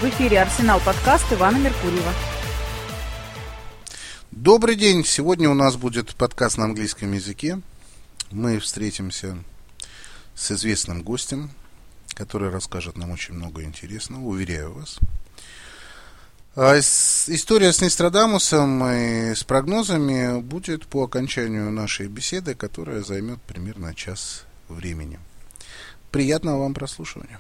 В эфире «Арсенал» подкаст Ивана Меркурьева. Добрый день! Сегодня у нас будет подкаст на английском языке. Мы встретимся с известным гостем, который расскажет нам очень много интересного, уверяю вас. История с Нострадамусом и с прогнозами будет по окончанию нашей беседы, которая займет примерно час времени. Приятного вам прослушивания.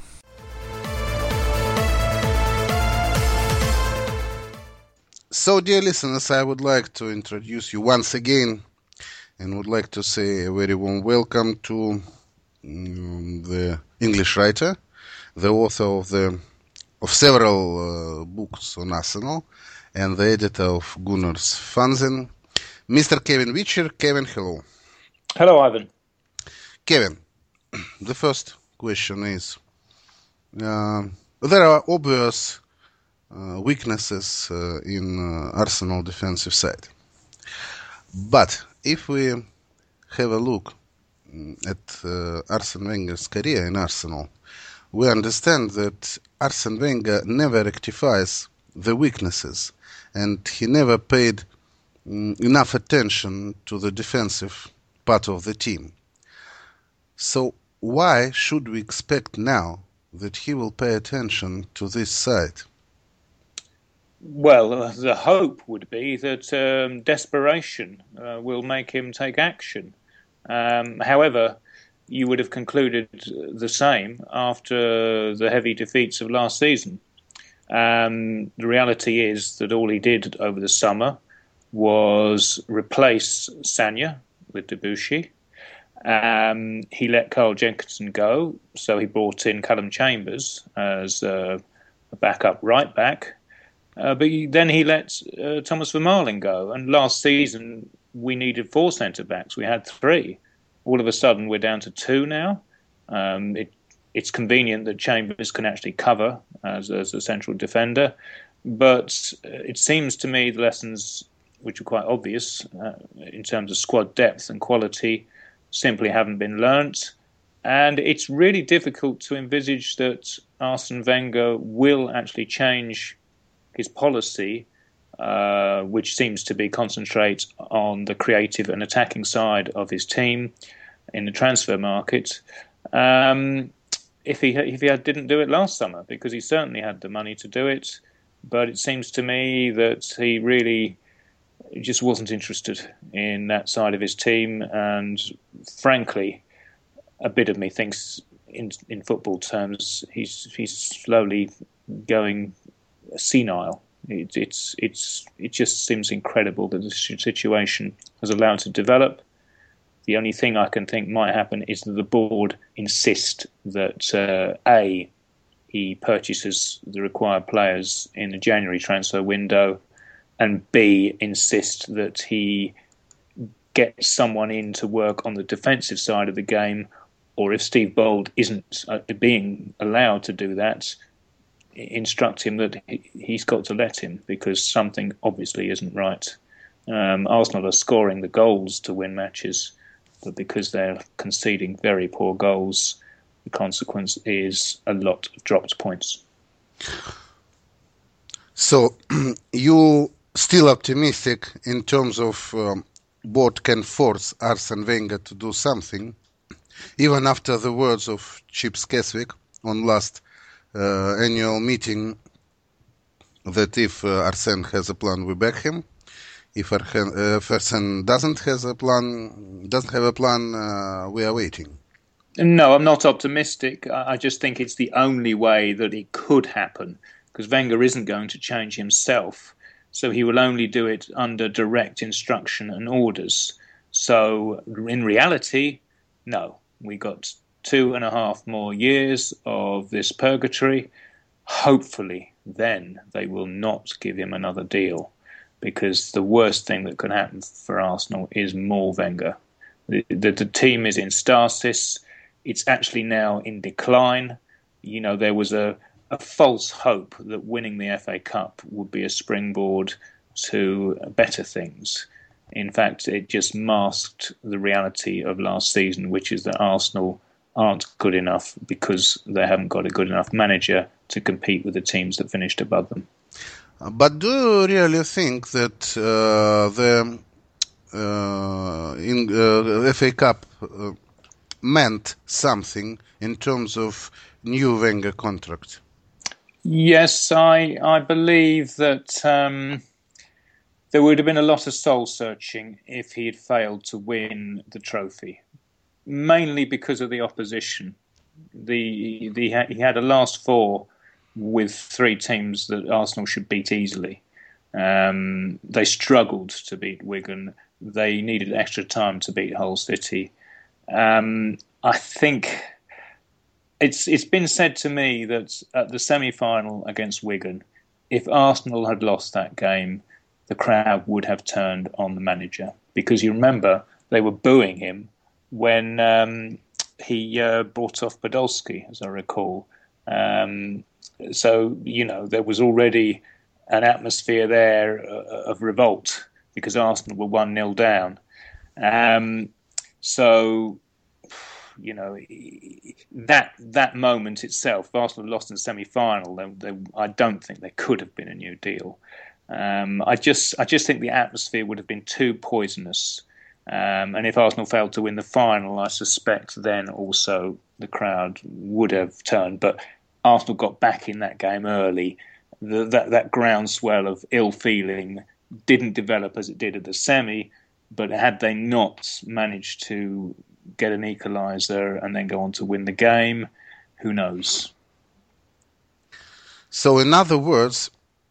So, dear listeners, I would like to introduce you once again and would like to say a very warm welcome to the English writer, the author of several books on Arsenal, and the editor of Gunnar's Fanzine, Mr. Kevin Witcher. Kevin, hello. Hello, Ivan. Kevin, the first question is, there are obvious weaknesses in Arsenal defensive side. But if we have a look at Arsene Wenger's career in Arsenal, we understand that Arsene Wenger never rectifies the weaknesses, and he never paid enough attention to the defensive part of the team. So why should we expect now that he will pay attention to this side? Well, the hope would be that desperation will make him take action. However, you would have concluded the same after the heavy defeats of last season. The reality is that all he did over the summer was replace Sagna with Debuchy. He let Carl Jenkinson go, so he brought in Callum Chambers as a backup right back. But then he let Thomas Vermaelen go. And last season, we needed 4 centre-backs. We had 3. All of a sudden, we're down to 2 now. It's convenient that Chambers can actually cover as a central defender. But it seems to me the lessons, which are quite obvious in terms of squad depth and quality, simply haven't been learnt. And it's really difficult to envisage that Arsene Wenger will actually change his policy, which seems to be concentrate on the creative and attacking side of his team in the transfer market, if he didn't do it last summer, because he certainly had the money to do it. But it seems to me that he really just wasn't interested in that side of his team, and frankly, a bit of me thinks in football terms he's slowly going senile. It just seems incredible that the situation has allowed to develop. The only thing I can think might happen is that the board insist that A, he purchases the required players in the January transfer window, and B, insist that he gets someone in to work on the defensive side of the game, or if Steve Bold isn't being allowed to do that, instruct him that he's got to let him, because something obviously isn't right. Arsenal are scoring the goals to win matches, but because they're conceding very poor goals, the consequence is a lot of dropped points. So, you still optimistic in terms of board can force Arsene Wenger to do something, even after the words of Chip Keswick on last annual meeting, that if Arsene has a plan, we back him. If Arsene doesn't have a plan, we are waiting. No, I'm not optimistic. I just think it's the only way that it could happen, because Wenger isn't going to change himself, so he will only do it under direct instruction and orders. So in reality, no, we got 2.5 more years of this purgatory. Hopefully, then they will not give him another deal, because the worst thing that could happen for Arsenal is more Wenger. The team is in stasis. It's actually now in decline. You know, there was a false hope that winning the FA Cup would be a springboard to better things. In fact, it just masked the reality of last season, which is that Arsenal aren't good enough because they haven't got a good enough manager to compete with the teams that finished above them. But do you really think that the FA Cup meant something in terms of new Wenger contract? Yes, I believe that there would have been a lot of soul searching if he had failed to win the trophy, mainly because of the opposition. He had a last four with three teams that Arsenal should beat easily. They struggled to beat Wigan. They needed extra time to beat Hull City. I think it's been said to me that at the semi-final against Wigan, if Arsenal had lost that game, the crowd would have turned on the manager. Because you remember, they were booing him when he brought off Podolski, as I recall. So, there was already an atmosphere there of revolt because Arsenal were 1-0 down. So, that moment itself, if Arsenal lost in the semi-final, I don't think there could have been a new deal. I just think the atmosphere would have been too poisonous. And if Arsenal failed to win the final, I suspect then also the crowd would have turned. But Arsenal got back in that game early. That groundswell of ill feeling didn't develop as it did at the semi, but had they not managed to get an equaliser and then go on to win the game, who knows? So in other words,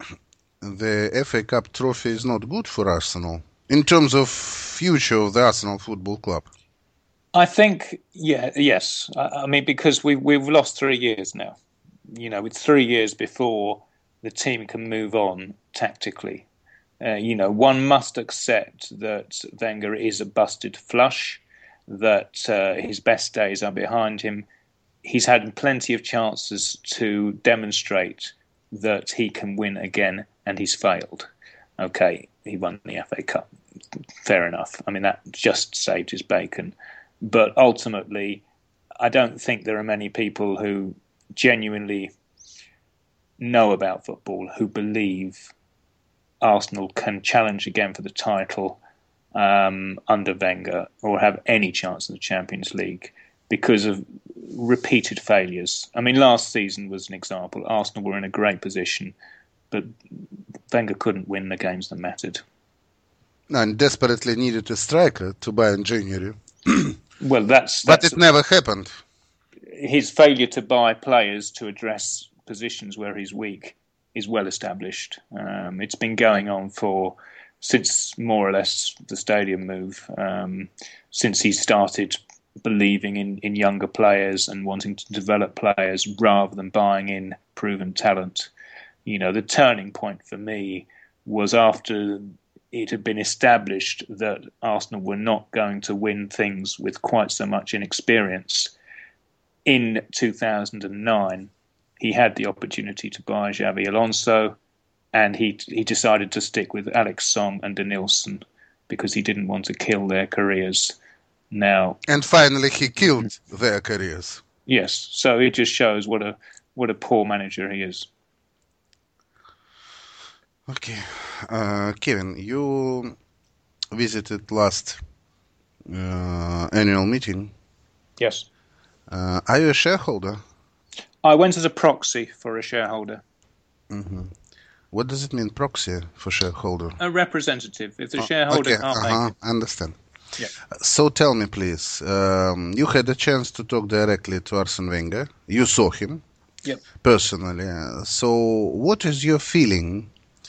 the FA Cup trophy is not good for Arsenal in terms of future of the Arsenal Football Club. I think, yes. I mean, because we've lost 3 years now. With 3 years before the team can move on tactically. One must accept that Wenger is a busted flush, that his best days are behind him. He's had plenty of chances to demonstrate that he can win again, and he's failed. Okay, he won the FA Cup. Fair enough. I mean, that just saved his bacon. But ultimately, I don't think there are many people who genuinely know about football who believe Arsenal can challenge again for the title under Wenger or have any chance in the Champions League because of repeated failures. I mean, last season was an example. Arsenal were in a great position, but Wenger couldn't win the games that mattered. And desperately needed a striker to buy in January. Well, but it never happened. His failure to buy players to address positions where he's weak is well established. It's been going on since more or less the stadium move, since he started believing in younger players and wanting to develop players rather than buying in proven talent. The turning point for me was after it had been established that Arsenal were not going to win things with quite so much inexperience. In 2009, he had the opportunity to buy Xabi Alonso, and he decided to stick with Alex Song and Denilson because he didn't want to kill their careers. Now, and finally, he killed their careers. Yes, so it just shows what a poor manager he is. Okay, Kevin, you visited last annual meeting. Yes. Are you a shareholder? I went as a proxy for a shareholder. Mm-hmm. What does it mean, proxy for shareholder? A representative. If the shareholder can't make it. I understand. Yeah. So tell me, please, you had a chance to talk directly to Arsene Wenger. You saw him personally. So what is your feeling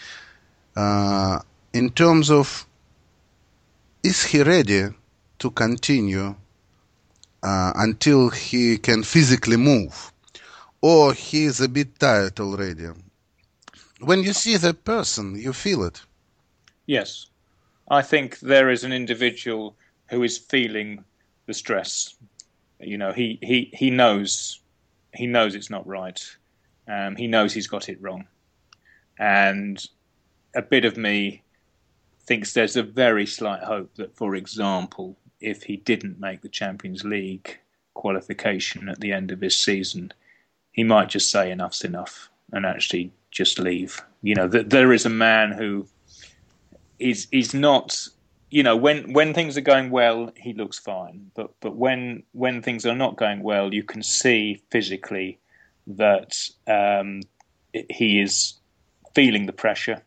in terms of, is he ready to continue until he can physically move? Or he is a bit tired already? When you see the person, you feel it. Yes. I think there is an individual who is feeling the stress. He knows it's not right. He knows he's got it wrong. And a bit of me thinks there's a very slight hope that, for example, if he didn't make the Champions League, qualification at the end of his season, he might just say enough's enough and actually just leave. There is a man who is not. When things are going well, he looks fine. But when things are not going well, you can see physically that he is feeling the pressure.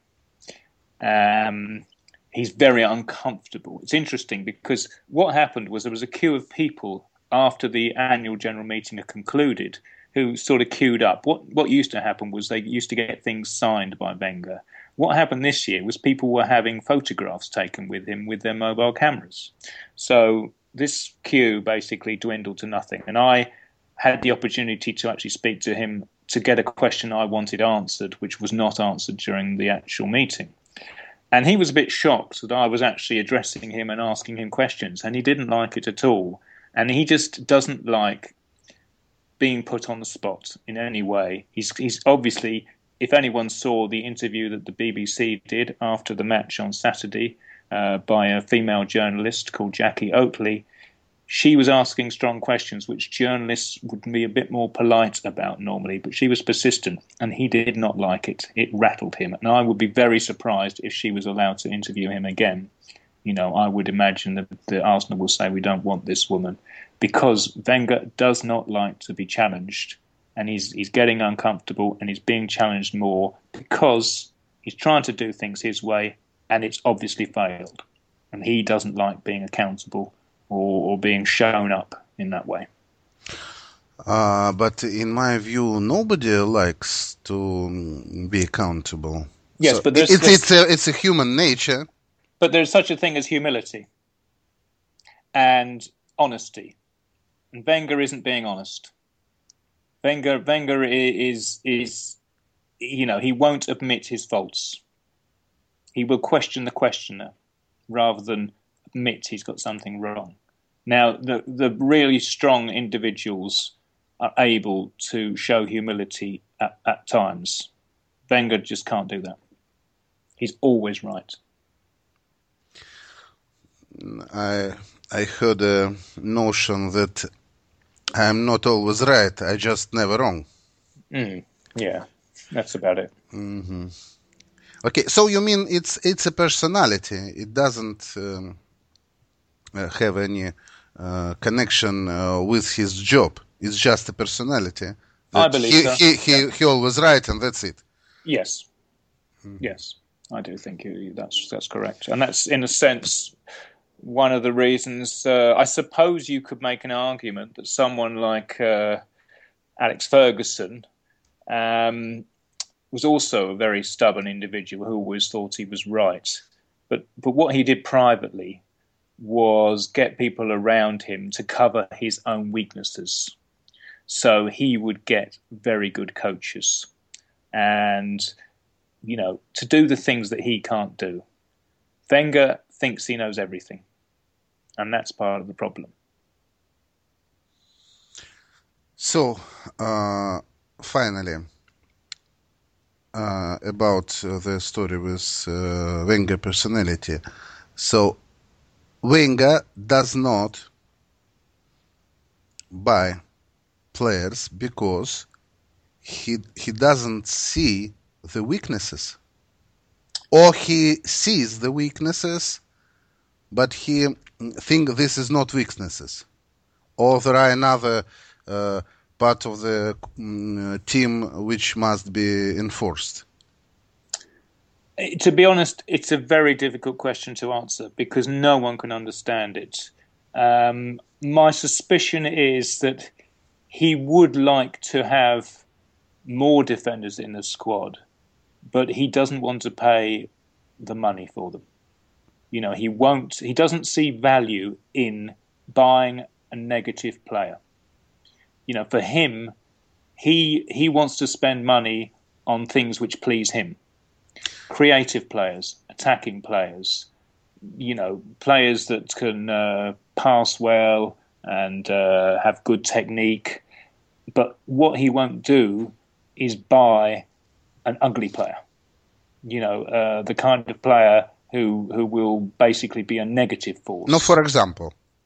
He's very uncomfortable. It's interesting because what happened was there was a queue of people after the annual general meeting had concluded who sort of queued up. What used to happen was they used to get things signed by Wenger. What happened this year was people were having photographs taken with him with their mobile cameras. So this queue basically dwindled to nothing. And I had the opportunity to actually speak to him to get a question I wanted answered, which was not answered during the actual meeting. And he was a bit shocked that I was actually addressing him and asking him questions, and he didn't like it at all. And he just doesn't like being put on the spot in any way. He's obviously, if anyone saw the interview that the BBC did after the match on Saturday by a female journalist called Jackie Oatley, she was asking strong questions which journalists would be a bit more polite about normally, but she was persistent, and he did not like it. It rattled him, and I would be very surprised if she was allowed to interview him again. I would imagine that the Arsenal will say, we don't want this woman, because Wenger does not like to be challenged, and he's getting uncomfortable, and he's being challenged more because he's trying to do things his way, and it's obviously failed, and he doesn't like being accountable or being shown up in that way. But in my view, nobody likes to be accountable. Yes, so but it's a human nature. But there's such a thing as humility and honesty, and Wenger isn't being honest. Wenger is he won't admit his faults. He will question the questioner rather than admit he's got something wrong. Now, the really strong individuals are able to show humility at times. Wenger just can't do that. He's always right. I heard a notion that I'm not always right, I just never wrong. Yeah, that's about it. Mm-hmm. Okay, so you mean it's a personality? It doesn't have any connection with his job. It's just a personality. I believe so. He always right, and that's it. Yes. Yes, I do think that's correct, and that's in a sense one of the reasons. I suppose you could make an argument that someone like Alex Ferguson was also a very stubborn individual who always thought he was right. But what he did privately was get people around him to cover his own weaknesses. So he would get very good coaches and, to do the things that he can't do. Wenger thinks he knows everything, and that's part of the problem. So, finally, about the story with Wenger personality. So, Wenger does not buy players because he doesn't see the weaknesses, or he sees the weaknesses, but he thinks this is not weaknesses, or there are another part of the team which must be enforced. To be honest, it's a very difficult question to answer because no one can understand it. My suspicion is that he would like to have more defenders in the squad, but he doesn't want to pay the money for them. He doesn't see value in buying a negative player. For him, he wants to spend money on things which please him. Creative players, attacking players, players that can pass well and have good technique. But what he won't do is buy an ugly player. The kind of player who will basically be a negative force. No, for example.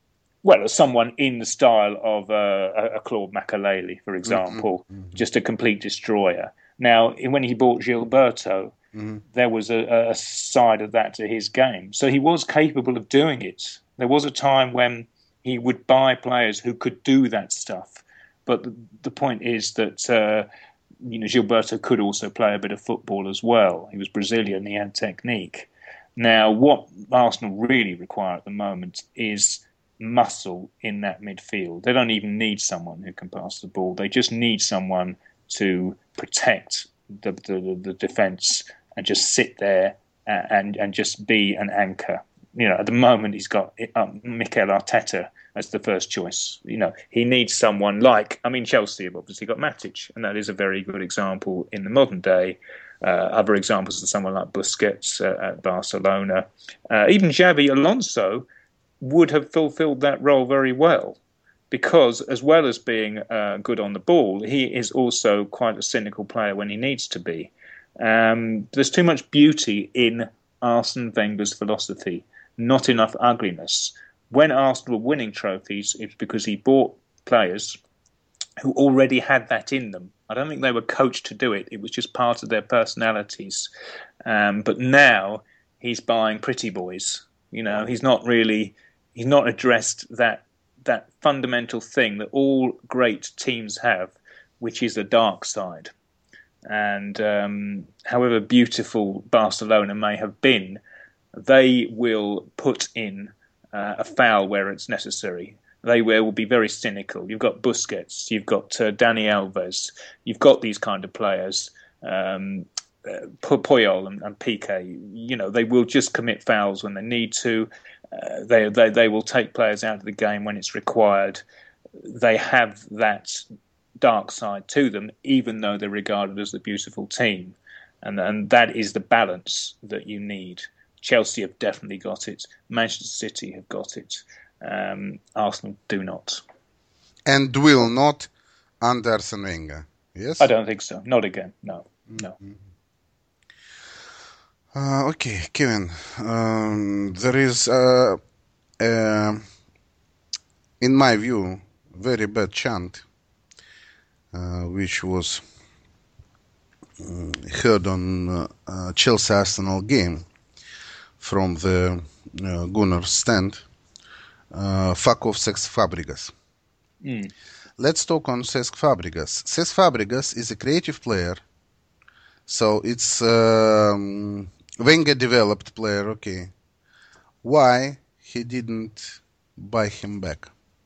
Well, as someone in the style of a Claude Makelele, for example, just a complete destroyer. Now, when he bought Gilberto, there was a side of that to his game. So he was capable of doing it. There was a time when he would buy players who could do that stuff. But the point is that Gilberto could also play a bit of football as well. He was Brazilian, he had technique. Now, what Arsenal really require at the moment is muscle in that midfield. They don't even need someone who can pass the ball. They just need someone to protect the defence and just sit there and just be an anchor. At the moment he's got Mikel Arteta as the first choice. He needs someone Chelsea have obviously got Matic, and that is a very good example in the modern day. Other examples are someone like Busquets at Barcelona. Even Xabi Alonso would have fulfilled that role very well, because as well as being good on the ball, he is also quite a cynical player when he needs to be. There's too much beauty in Arsene Wenger's philosophy, not enough ugliness. When Arsenal were winning trophies, it's because he bought players who already had that in them. I don't think they were coached to do it. It was just part of their personalities. But now he's buying pretty boys. He's not addressed that fundamental thing that all great teams have, which is a dark side. And however beautiful Barcelona may have been, they will put in a foul where it's necessary. They will be very cynical. You've got Busquets, you've got Dani Alves, you've got these kind of players, Puyol and Piqué. They will just commit fouls when they need to. They will take players out of the game when it's required. They have that dark side to them, even though they're regarded as the beautiful team. And that is the balance that you need. Chelsea have definitely got it. Manchester City have got it. Arsenal do not. And will not under Arsene Wenger, yes? I don't think so. Not again, no. Okay, Kevin. There is, in my view, very bad chant, which was heard on Chelsea-Arsenal game from the Gunnar stand. Fuck off Cesc Fabregas. Let's talk on Cesc Fabregas. Cesc Fabregas is a creative player, so it's Wenger developed player. Okay, why he didn't buy him back?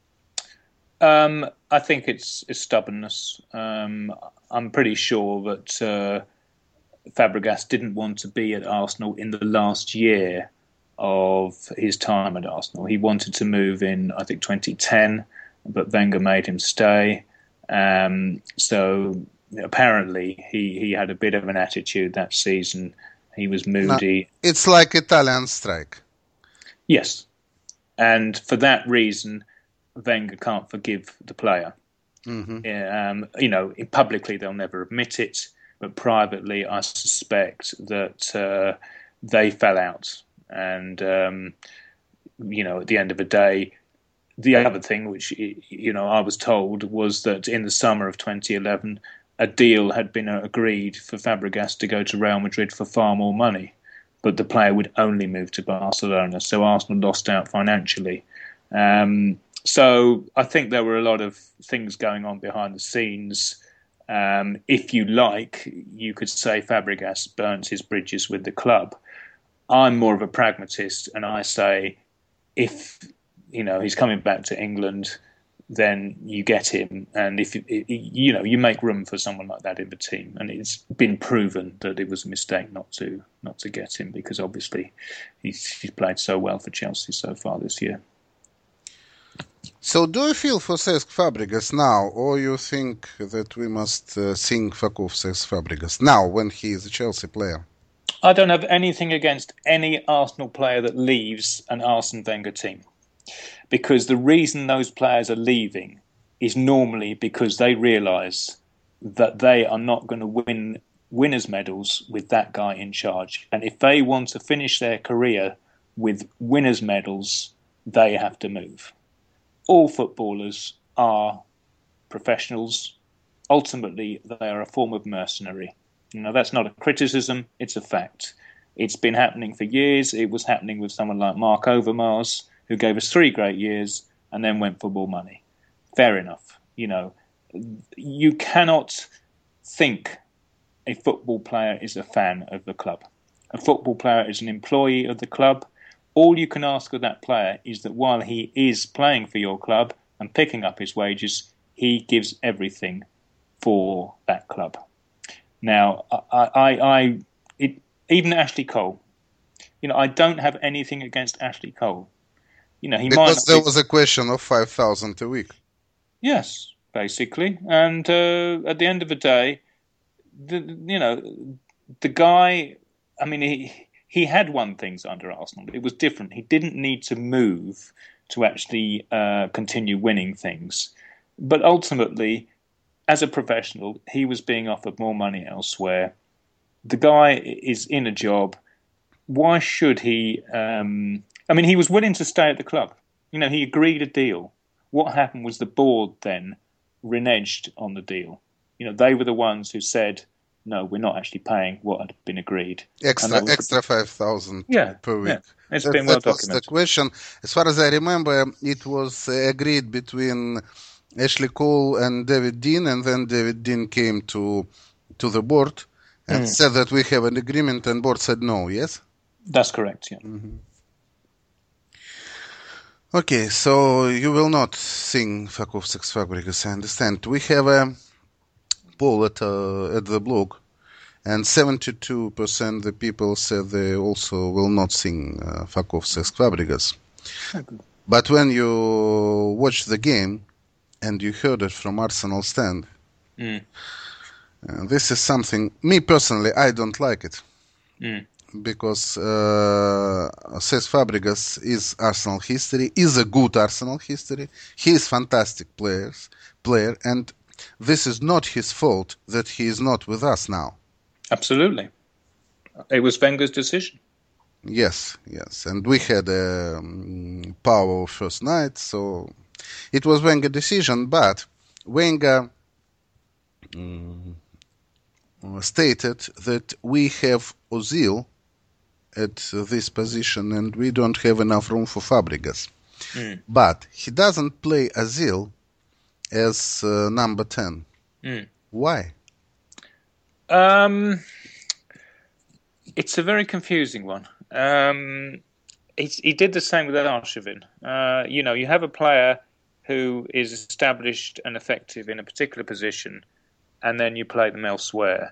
I think it's stubbornness. I'm pretty sure that Fabregas didn't want to be at Arsenal in the last year of his time at Arsenal. He wanted to move in, I think, 2010, but Wenger made him stay. So apparently he had a bit of an attitude that season. He was moody. No, it's like Italian strike. Yes. And for that reason, Wenger can't forgive the player. Publicly they'll never admit it, but privately I suspect that they fell out. And, at the end of the day, the other thing which, I was told was that in the summer of 2011, a deal had been agreed for Fabregas to go to Real Madrid for far more money, but the player would only move to Barcelona. So Arsenal lost out financially. So I think there were a lot of things going on behind the scenes. If you like, you could say Fabregas burnt his bridges with the club. I'm more of a pragmatist, and I say if he's coming back to England, then you get him, and if you make room for someone like that in the team. And it's been proven that it was a mistake not to get him, because obviously he's played so well for Chelsea so far this year. So do you feel for Cesc Fabregas now, or you think that we must sing fuck off Cesc Fabregas now when he is a Chelsea player? I don't have anything against any Arsenal player that leaves an Arsene Wenger team, because the reason those players are leaving is normally because they realise that they are not going to win winners' medals with that guy in charge. And if they want to finish their career with winners' medals, they have to move. all footballers are professionals. Ultimately, they are a form of mercenary. That's not a criticism, it's a fact. It's been happening for years. It was happening with someone like Mark Overmars, who gave us 3 great years and then went for more money. Fair enough. You cannot think a football player is a fan of the club. A football player is an employee of the club. All you can ask of that player is that while he is playing for your club and picking up his wages, he gives everything for that club. Now, even Ashley Cole, I don't have anything against Ashley Cole. Because there was a question of 5,000 a week. Yes, basically. And at the end of the day, the guy, he had won things under Arsenal. It was different. He didn't need to move to actually continue winning things. But ultimately, as a professional, he was being offered more money elsewhere. The guy is in a job. Why should he... he was willing to stay at the club. He agreed a deal. What happened was the board then reneged on the deal. They were the ones who said, no, we're not actually paying what had been agreed. Extra 5,000 per week. Yeah. It's been well documented. That was the question. As far as I remember, it was agreed between Ashley Cole and David Dean, and then David Dean came to the board and said that we have an agreement, and board said no, yes? That's correct, yeah. Mm-hmm. Okay, so you will not sing Fuck Off Sex Fabregas, I understand. We have a poll at the blog, and 72% the people said they also will not sing Fuck Off Sex Fabregas. Okay. But when you watch the game and you heard it from Arsenal stand, this is something, me personally, I don't like it. Because Cesc Fabregas is Arsenal history, is a good Arsenal history. He is fantastic player, and this is not his fault that he is not with us now. Absolutely. It was Wenger's decision. Yes, and we had a power first night, so it was Wenger's decision, but Wenger stated that we have Ozil at this position and we don't have enough room for Fabregas. But he doesn't play Ozil as number 10. Why? It's a very confusing one. He did the same with Arshavin. You have a player who is established and effective in a particular position, and then you play them elsewhere.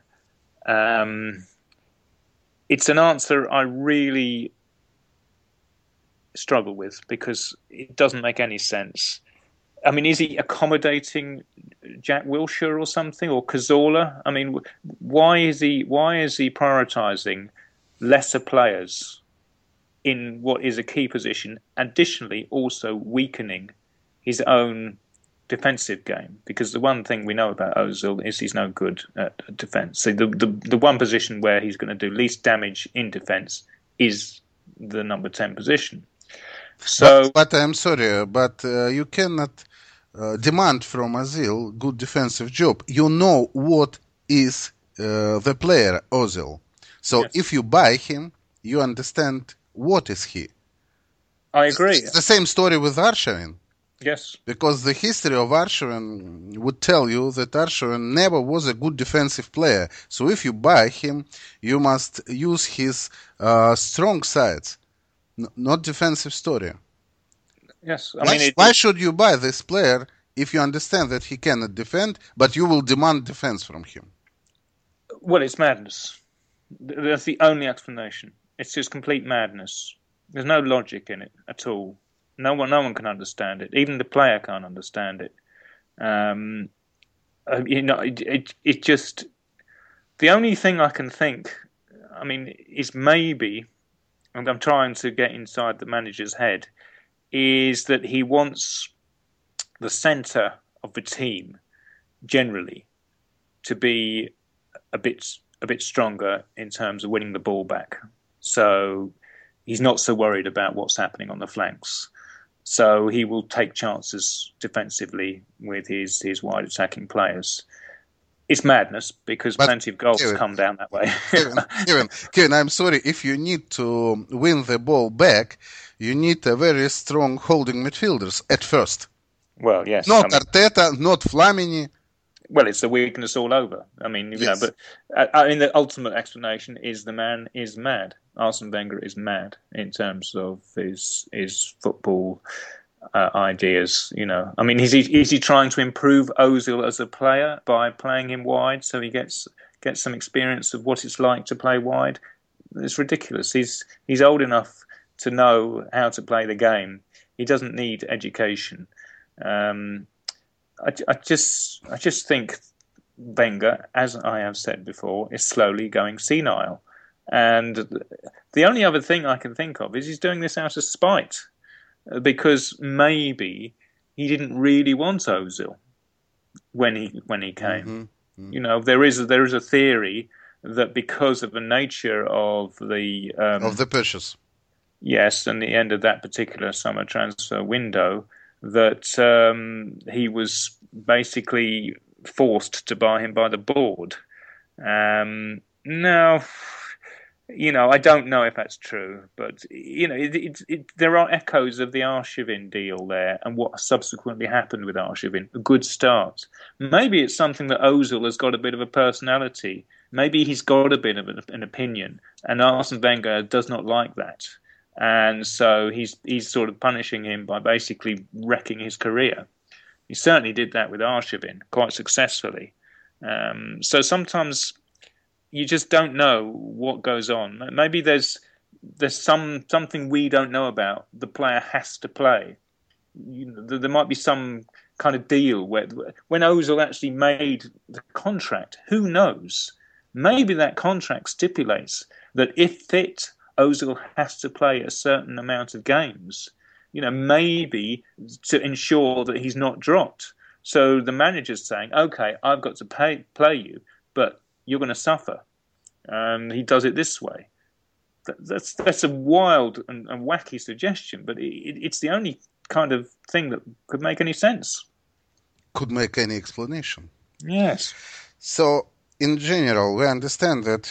It's an answer I really struggle with because it doesn't make any sense. Is he accommodating Jack Wilshere or something, or Cazorla? Why is he prioritising lesser players in what is a key position, additionally also weakening his own defensive game? Because the one thing we know about Ozil is he's no good at defence. So the one position where he's going to do least damage in defence is the number 10 position. So, but I'm sorry, but you cannot demand from Ozil good defensive job. You know what is the player Ozil. So yes. If you buy him, you understand what is he. I agree. It's the same story with Arshavin. Yes. Because the history of Arshavin would tell you that Arshavin never was a good defensive player. So if you buy him, you must use his strong sides, not defensive story. Yes. Why should you buy this player if you understand that he cannot defend, but you will demand defense from him? Well, it's madness. That's the only explanation. It's just complete madness. There's no logic in it at all. No one can understand it. Even the player can't understand it. It just... The only thing I can think, is maybe, and I'm trying to get inside the manager's head, is that he wants the centre of the team generally to be a bit stronger in terms of winning the ball back. So he's not so worried about what's happening on the flanks. So he will take chances defensively with his wide attacking players. It's madness because plenty of goals come down that way. Kevin, I'm sorry. If you need to win the ball back, you need a very strong holding midfielders at first. Well, yes. Not Arteta, not Flamini. Well, it's the weakness all over. I mean, yes. But the ultimate explanation is the man is mad. Arsene Wenger is mad in terms of his football ideas. I mean, is he trying to improve Ozil as a player by playing him wide so he gets some experience of what it's like to play wide? It's ridiculous. He's old enough to know how to play the game. He doesn't need education. I just think Wenger, as I have said before, is slowly going senile. And the only other thing I can think of is he's doing this out of spite, because maybe he didn't really want Ozil when he came. Mm-hmm. There is a theory that because of the nature of the purchase, yes, and the end of that particular summer transfer window, that he was basically forced to buy him by the board. Now, I don't know if that's true, but there are echoes of the Arshavin deal there and what subsequently happened with Arshavin. A good start. Maybe it's something that Ozil has got a bit of a personality. Maybe he's got a bit of an opinion, and Arsene Wenger does not like that. And so he's sort of punishing him by basically wrecking his career. He certainly did that with Arshavin quite successfully. So sometimes you just don't know what goes on. Maybe there's something we don't know about. The player has to play. There might be some kind of deal where when Ozil actually made the contract, who knows? Maybe that contract stipulates that if fit, Ozil has to play a certain amount of games, maybe to ensure that he's not dropped. So the manager's saying, okay, I've got to play you, but you're going to suffer. And he does it this way. That's a wild and wacky suggestion, but it's the only kind of thing that could make any sense. Could make any explanation. Yes. So, in general, we understand that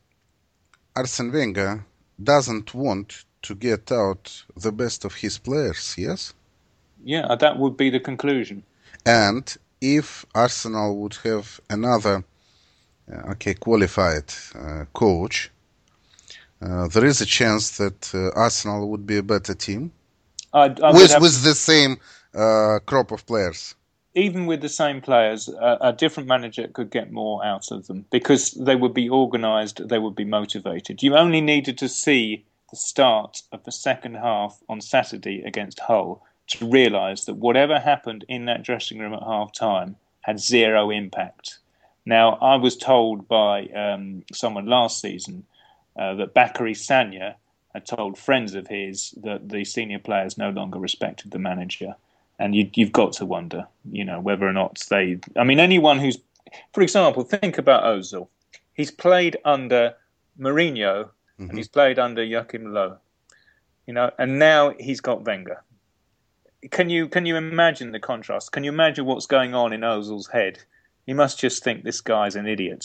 Arsene Wenger doesn't want to get out the best of his players, yes? Yeah, that would be the conclusion. And if Arsenal would have another qualified coach, there is a chance that Arsenal would be a better team with the same crop of players. Even with the same players, a different manager could get more out of them because they would be organised, they would be motivated. You only needed to see the start of the second half on Saturday against Hull to realise that whatever happened in that dressing room at half-time had zero impact. Now, I was told by someone last season that Bakary Sagna had told friends of his that the senior players no longer respected the manager. And you've got to wonder, whether or not anyone who's, for example, think about Ozil. He's played under Mourinho and he's played under Joachim Löw, and now he's got Wenger. Can you imagine the contrast? Can you imagine what's going on in Ozil's head? He must just think this guy's an idiot.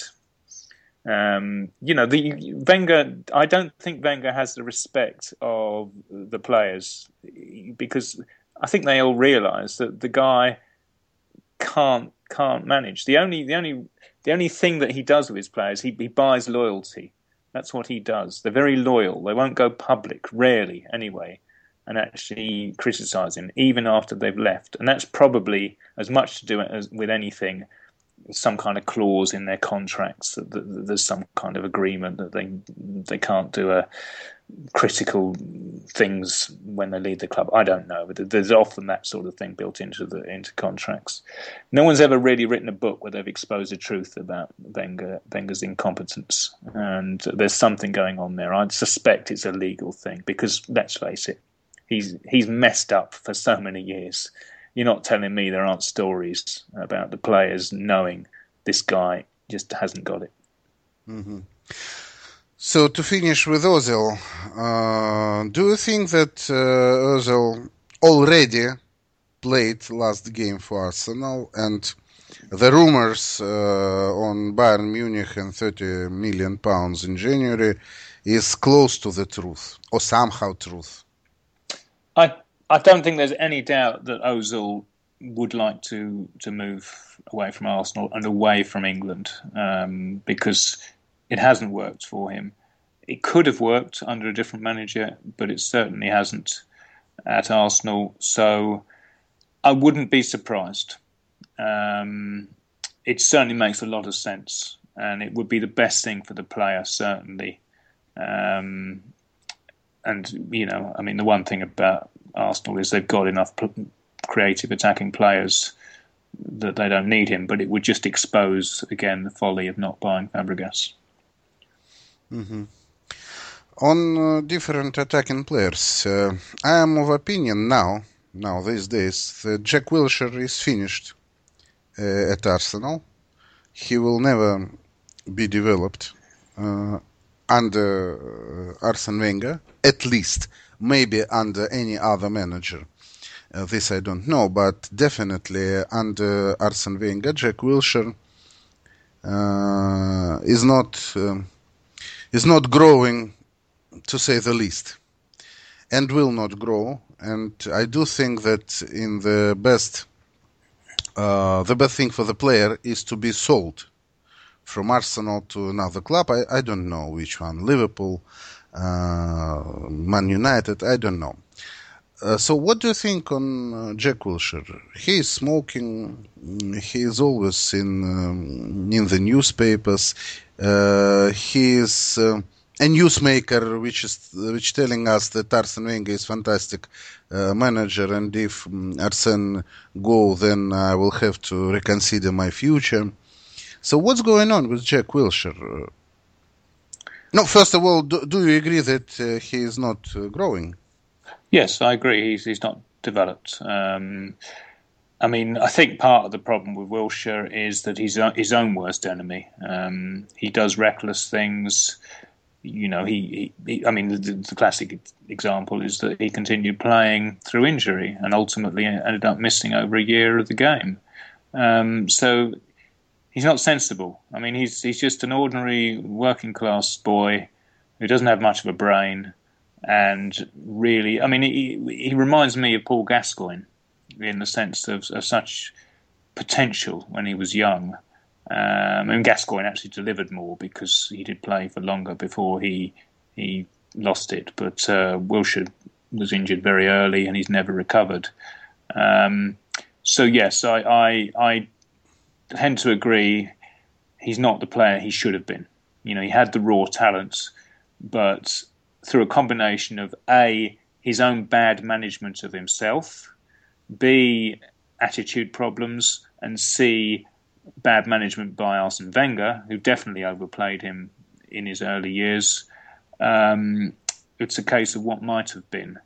Wenger. I don't think Wenger has the respect of the players because I think they all realise that the guy can't manage. The only thing that he does with his players, he buys loyalty. That's what he does. They're very loyal. They won't go public, rarely anyway, and actually criticise him even after they've left. And that's probably as much to do with anything. Some kind of clause in their contracts that there's some kind of agreement that they can't do critical things when they leave the club. I don't know, but there's often that sort of thing built into contracts. No one's ever really written a book where they've exposed the truth about Wenger's incompetence, and there's something going on there. I'd suspect it's a legal thing because let's face it, he's messed up for so many years. You're not telling me there aren't stories about the players knowing this guy just hasn't got it. Mm-hmm. So to finish with Ozil, do you think that Ozil already played last game for Arsenal, and the rumors on Bayern Munich and 30 million pounds in January is close to the truth, or somehow truth. I don't think there's any doubt that Ozil would like to move away from Arsenal and away from England, because it hasn't worked for him. It could have worked under a different manager, but it certainly hasn't at Arsenal. So I wouldn't be surprised. It certainly makes a lot of sense, and it would be the best thing for the player, certainly. And, the one thing about Arsenal is they've got enough creative attacking players that they don't need him, but it would just expose, again, the folly of not buying Fabregas. Mm-hmm. On different attacking players, I am of opinion now these days, that Jack Wilshere is finished at Arsenal. He will never be developed under Arsene Wenger, at least. Maybe under any other manager. This I don't know, but definitely under Arsene Wenger, Jack Wilshere is not growing, to say the least, and will not grow. And I do think that in the best thing for the player is to be sold from Arsenal to another club. I don't know which one, Liverpool, Man United, I don't know. So what do you think on Jack Wilshere? He is smoking. He is always in the newspapers. He is a newsmaker, which telling us that Arsene Wenger is fantastic manager, and if Arsene go, then I will have to reconsider my future. So what's going on with Jack Wilshere? No, first of all, do you agree that he is not growing? Yes, I agree. He's not developed. I think part of the problem with Wilshere is that he's his own worst enemy. He does reckless things. The classic example is that he continued playing through injury and ultimately ended up missing over a year of the game. So he's not sensible. I mean, he's just an ordinary working class boy who doesn't have much of a brain, and really, he reminds me of Paul Gascoigne in the sense of such potential when he was young. Gascoigne actually delivered more because he did play for longer before he lost it, but Wilshere was injured very early and he's never recovered. So yes, I tend to agree he's not the player he should have been. He had the raw talent, but through a combination of A, his own bad management of himself, B, attitude problems, and C, bad management by Arsene Wenger, who definitely overplayed him in his early years. It's a case of what might have been.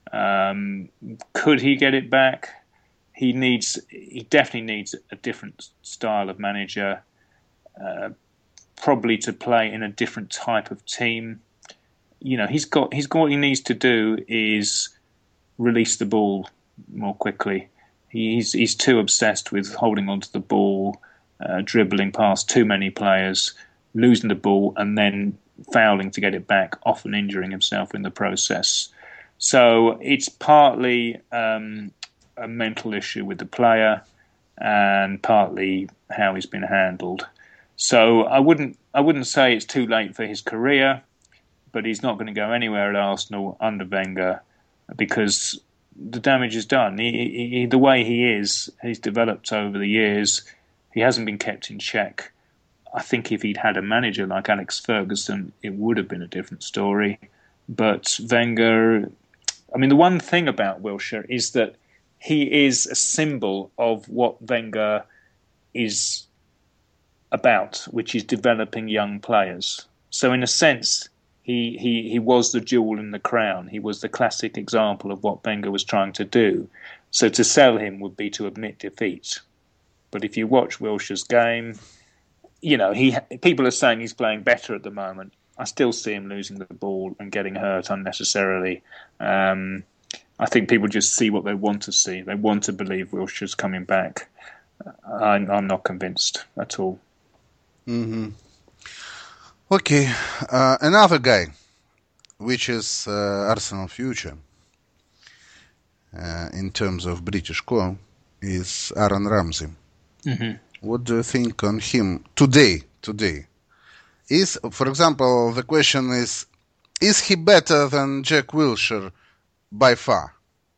Could he get it back? He definitely needs a different style of manager, probably to play in a different type of team. What he needs to do is release the ball more quickly. He's too obsessed with holding onto the ball, dribbling past too many players, losing the ball, and then fouling to get it back, often injuring himself in the process. So it's partly a mental issue with the player, and partly how he's been handled. So I wouldn't say it's too late for his career, but he's not going to go anywhere at Arsenal under Wenger because the damage is done. The way he's developed over the years, he hasn't been kept in check. I think if he'd had a manager like Alex Ferguson, it would have been a different story. But Wenger, the one thing about Wilshere is that he is a symbol of what Wenger is about, which is developing young players. So in a sense, he was the jewel in the crown. He was the classic example of what Wenger was trying to do. So to sell him would be to admit defeat. But if you watch Wilshere's game, people are saying he's playing better at the moment. I still see him losing the ball and getting hurt unnecessarily. I think people just see what they want to see. They want to believe Wilshere's coming back. I'm not convinced at all. Mm-hmm. Okay, another guy, which is Arsenal future in terms of British core, is Aaron Ramsey. Mm-hmm. What do you think on him today? Is, for example, the question is he better than Jack Wilshere by far?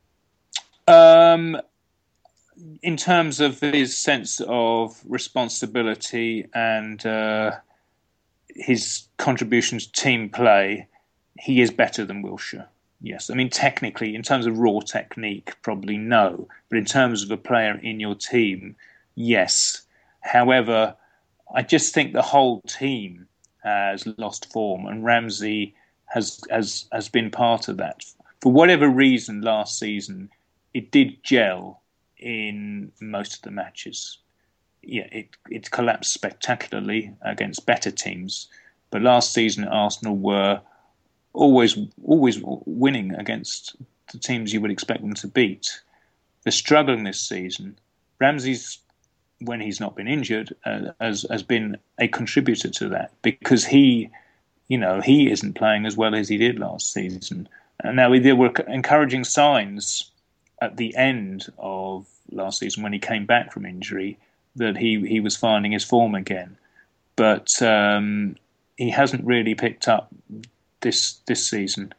In terms of his sense of responsibility and his contribution to team play, he is better than Wilshere. Yes, I mean, technically, in terms of raw technique, probably no. But in terms of a player in your team, yes. However, I just think the whole team has lost form, and Ramsey has been part of that. For whatever reason, last season, it did gel in most of the matches. Yeah, it collapsed spectacularly against better teams. But last season, Arsenal were always winning against the teams you would expect them to beat. They're struggling this season. Ramsey's, when he's not been injured, has been a contributor to that, because he isn't playing as well as he did last season. And now there were encouraging signs at the end of last season when he came back from injury that he was finding his form again. But he hasn't really picked up this season.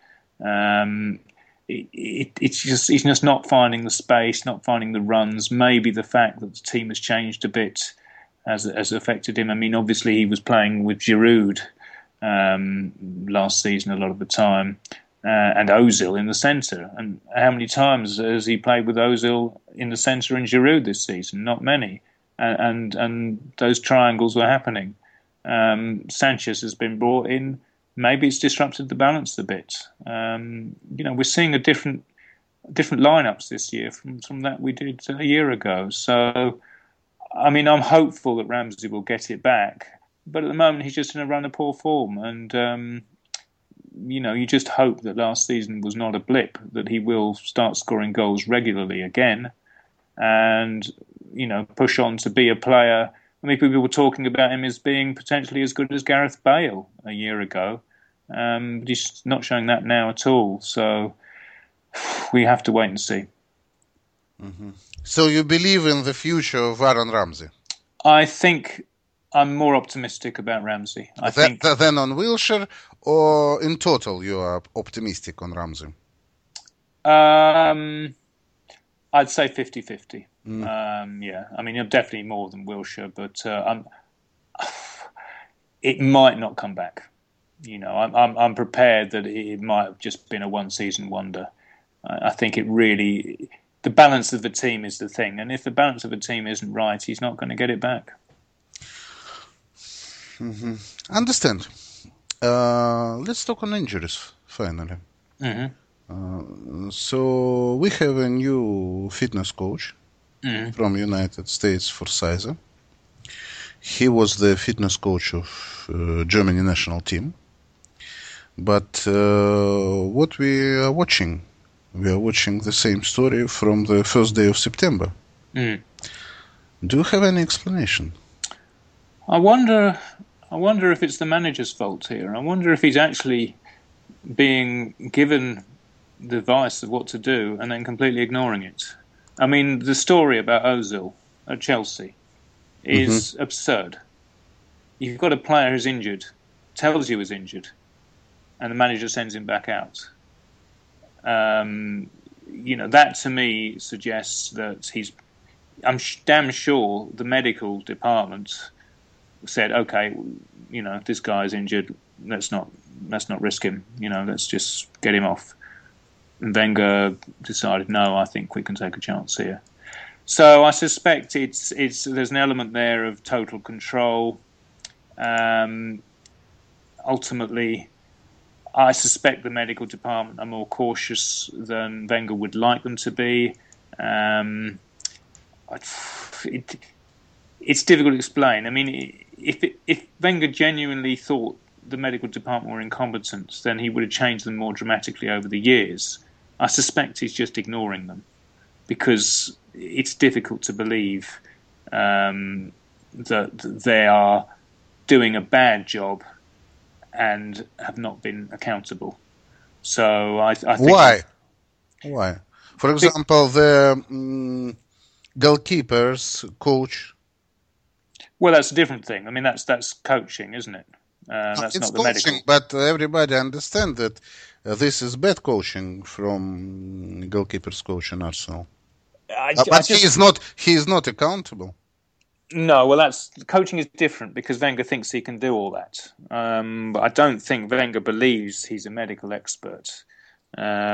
It's just he's just not finding the space, not finding the runs. Maybe the fact that the team has changed a bit has affected him. I mean, obviously he was playing with Giroud last season a lot of the time, and Ozil in the centre. And how many times has he played with Ozil in the centre and Giroud this season? Not many. And those triangles were happening. Sanchez has been brought in. Maybe it's disrupted the balance a bit. We're seeing a different lineups this year from that we did a year ago. So, I mean, I'm hopeful that Ramsey will get it back. But at the moment, he's just in a run of poor form. And, you just hope that last season was not a blip, that he will start scoring goals regularly again and, push on to be a player. I mean, people were talking about him as being potentially as good as Gareth Bale a year ago. But he's not showing that now at all. So we have to wait and see. Mm-hmm. So you believe in the future of Aaron Ramsey? I think I'm more optimistic about Ramsey. Than on Wilshere, or in total you are optimistic on Ramsey? I'd say 50-50. Yeah, I mean, definitely more than Wilshere, but it might not come back. I'm prepared that it might have just been a one-season wonder. I think the balance of the team is the thing, and if the balance of the team isn't right, he's not going to get it back. Mm-hmm. Understand. Let's talk on injuries finally. Mm-hmm. So we have a new fitness coach from United States for Sizer. He was the fitness coach of Germany national team. But what we are watching the same story from the first day of September. Do you have any explanation? I wonder if it's the manager's fault here. I wonder if he's actually being given the advice of what to do and then completely ignoring it. I mean, the story about Ozil at Chelsea is absurd. You've got a player who's injured, tells you he's injured, and the manager sends him back out. That to me suggests that I'm damn sure the medical department said, okay, this guy's injured, let's not risk him, let's just get him off. And Wenger decided, no, I think we can take a chance here. So I suspect there's an element there of total control. Ultimately, I suspect the medical department are more cautious than Wenger would like them to be. It's difficult to explain. I mean, if Wenger genuinely thought the medical department were incompetent, then he would have changed them more dramatically over the years. I suspect he's just ignoring them because it's difficult to believe that they are doing a bad job and have not been accountable. So I think... Why? For example, the goalkeeper's coach. Well, that's a different thing. I mean, that's coaching, isn't it? That's it's not the coaching, medical. But everybody understands that this is bad coaching from goalkeeper's coach in Arsenal. But he is not accountable. No, well, coaching is different because Wenger thinks he can do all that. But I don't think Wenger believes he's a medical expert. I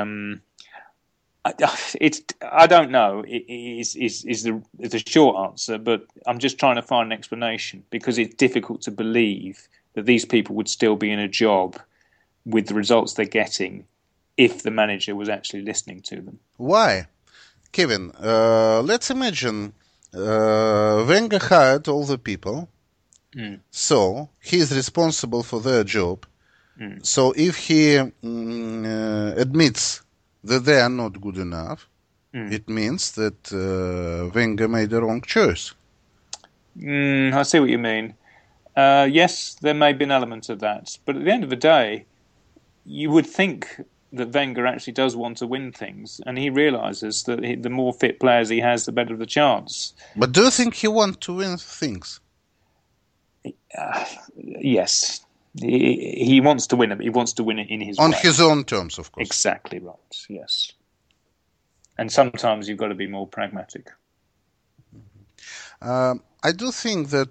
don't know. Is the short answer, but I'm just trying to find an explanation because it's difficult to believe that these people would still be in a job with the results they're getting if the manager was actually listening to them. Why? Kevin, let's imagine Wenger hired all the people, so he is responsible for their job. So if he admits that they are not good enough, it means that Wenger made the wrong choice. I see what you mean. Yes, there may be an element of that. But at the end of the day, you would think that Wenger actually does want to win things, and he realises that the more fit players he has, the better the chance. But do you think he wants to win things? Yes. He wants to win it. He wants to win it in his way. On his own terms, of course. Exactly right, yes. And sometimes you've got to be more pragmatic. I do think that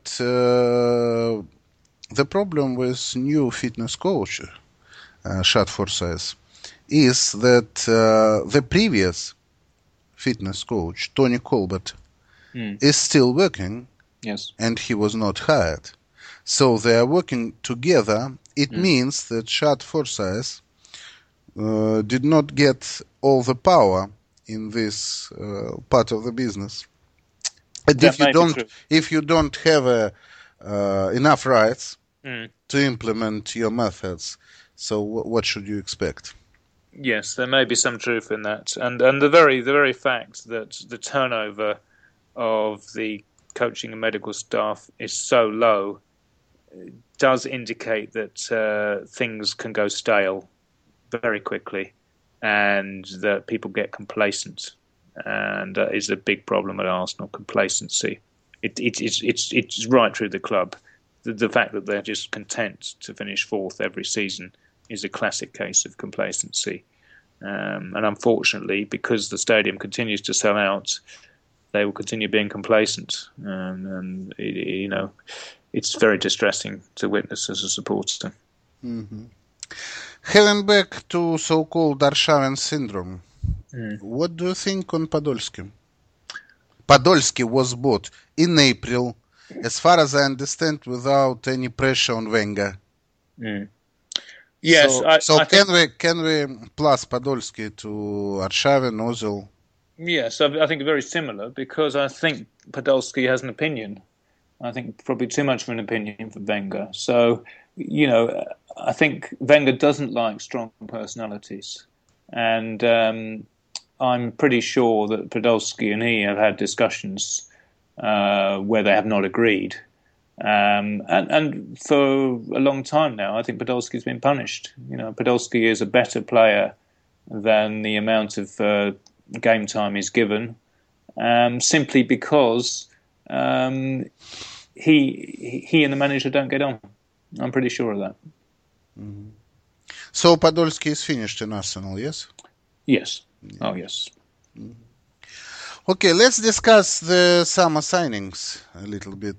the problem with new fitness coach, Shad Forsyth, is that the previous fitness coach, Tony Colbert, is still working. Yes. And he was not hired. So they are working together. It means that Shad Forsyth did not get all the power in this part of the business. And if you don't have enough rights to implement your methods, so what should you expect? Yes, there may be some truth in that, and the very fact that the turnover of the coaching and medical staff is so low does indicate that things can go stale very quickly, and that people get complacent, and that is a big problem at Arsenal. Complacency. It's right through the club. The fact that they're just content to finish fourth every season is a classic case of complacency. And unfortunately, because the stadium continues to sell out, they will continue being complacent. And it's very distressing to witness as a supporter. Mm-hmm. Heading back to so-called Arshavin syndrome, what do you think on Podolski? Podolski was bought in April, as far as I understand, without any pressure on Wenger. Yes, can we plus Podolski to Arshavin, Ozil? Yes, I think very similar, because I think Podolski has an opinion. I think probably too much of an opinion for Wenger. So, I think Wenger doesn't like strong personalities. And I'm pretty sure that Podolski and he have had discussions where they have not agreed. And for a long time now, I think Podolski's been punished. Podolski is a better player than the amount of game time he's given, simply because he and the manager don't get on. I'm pretty sure of that. Mm-hmm. So Podolski is finished in Arsenal, yes? Yes. Oh, yes. Mm-hmm. Okay, let's discuss the summer signings a little bit.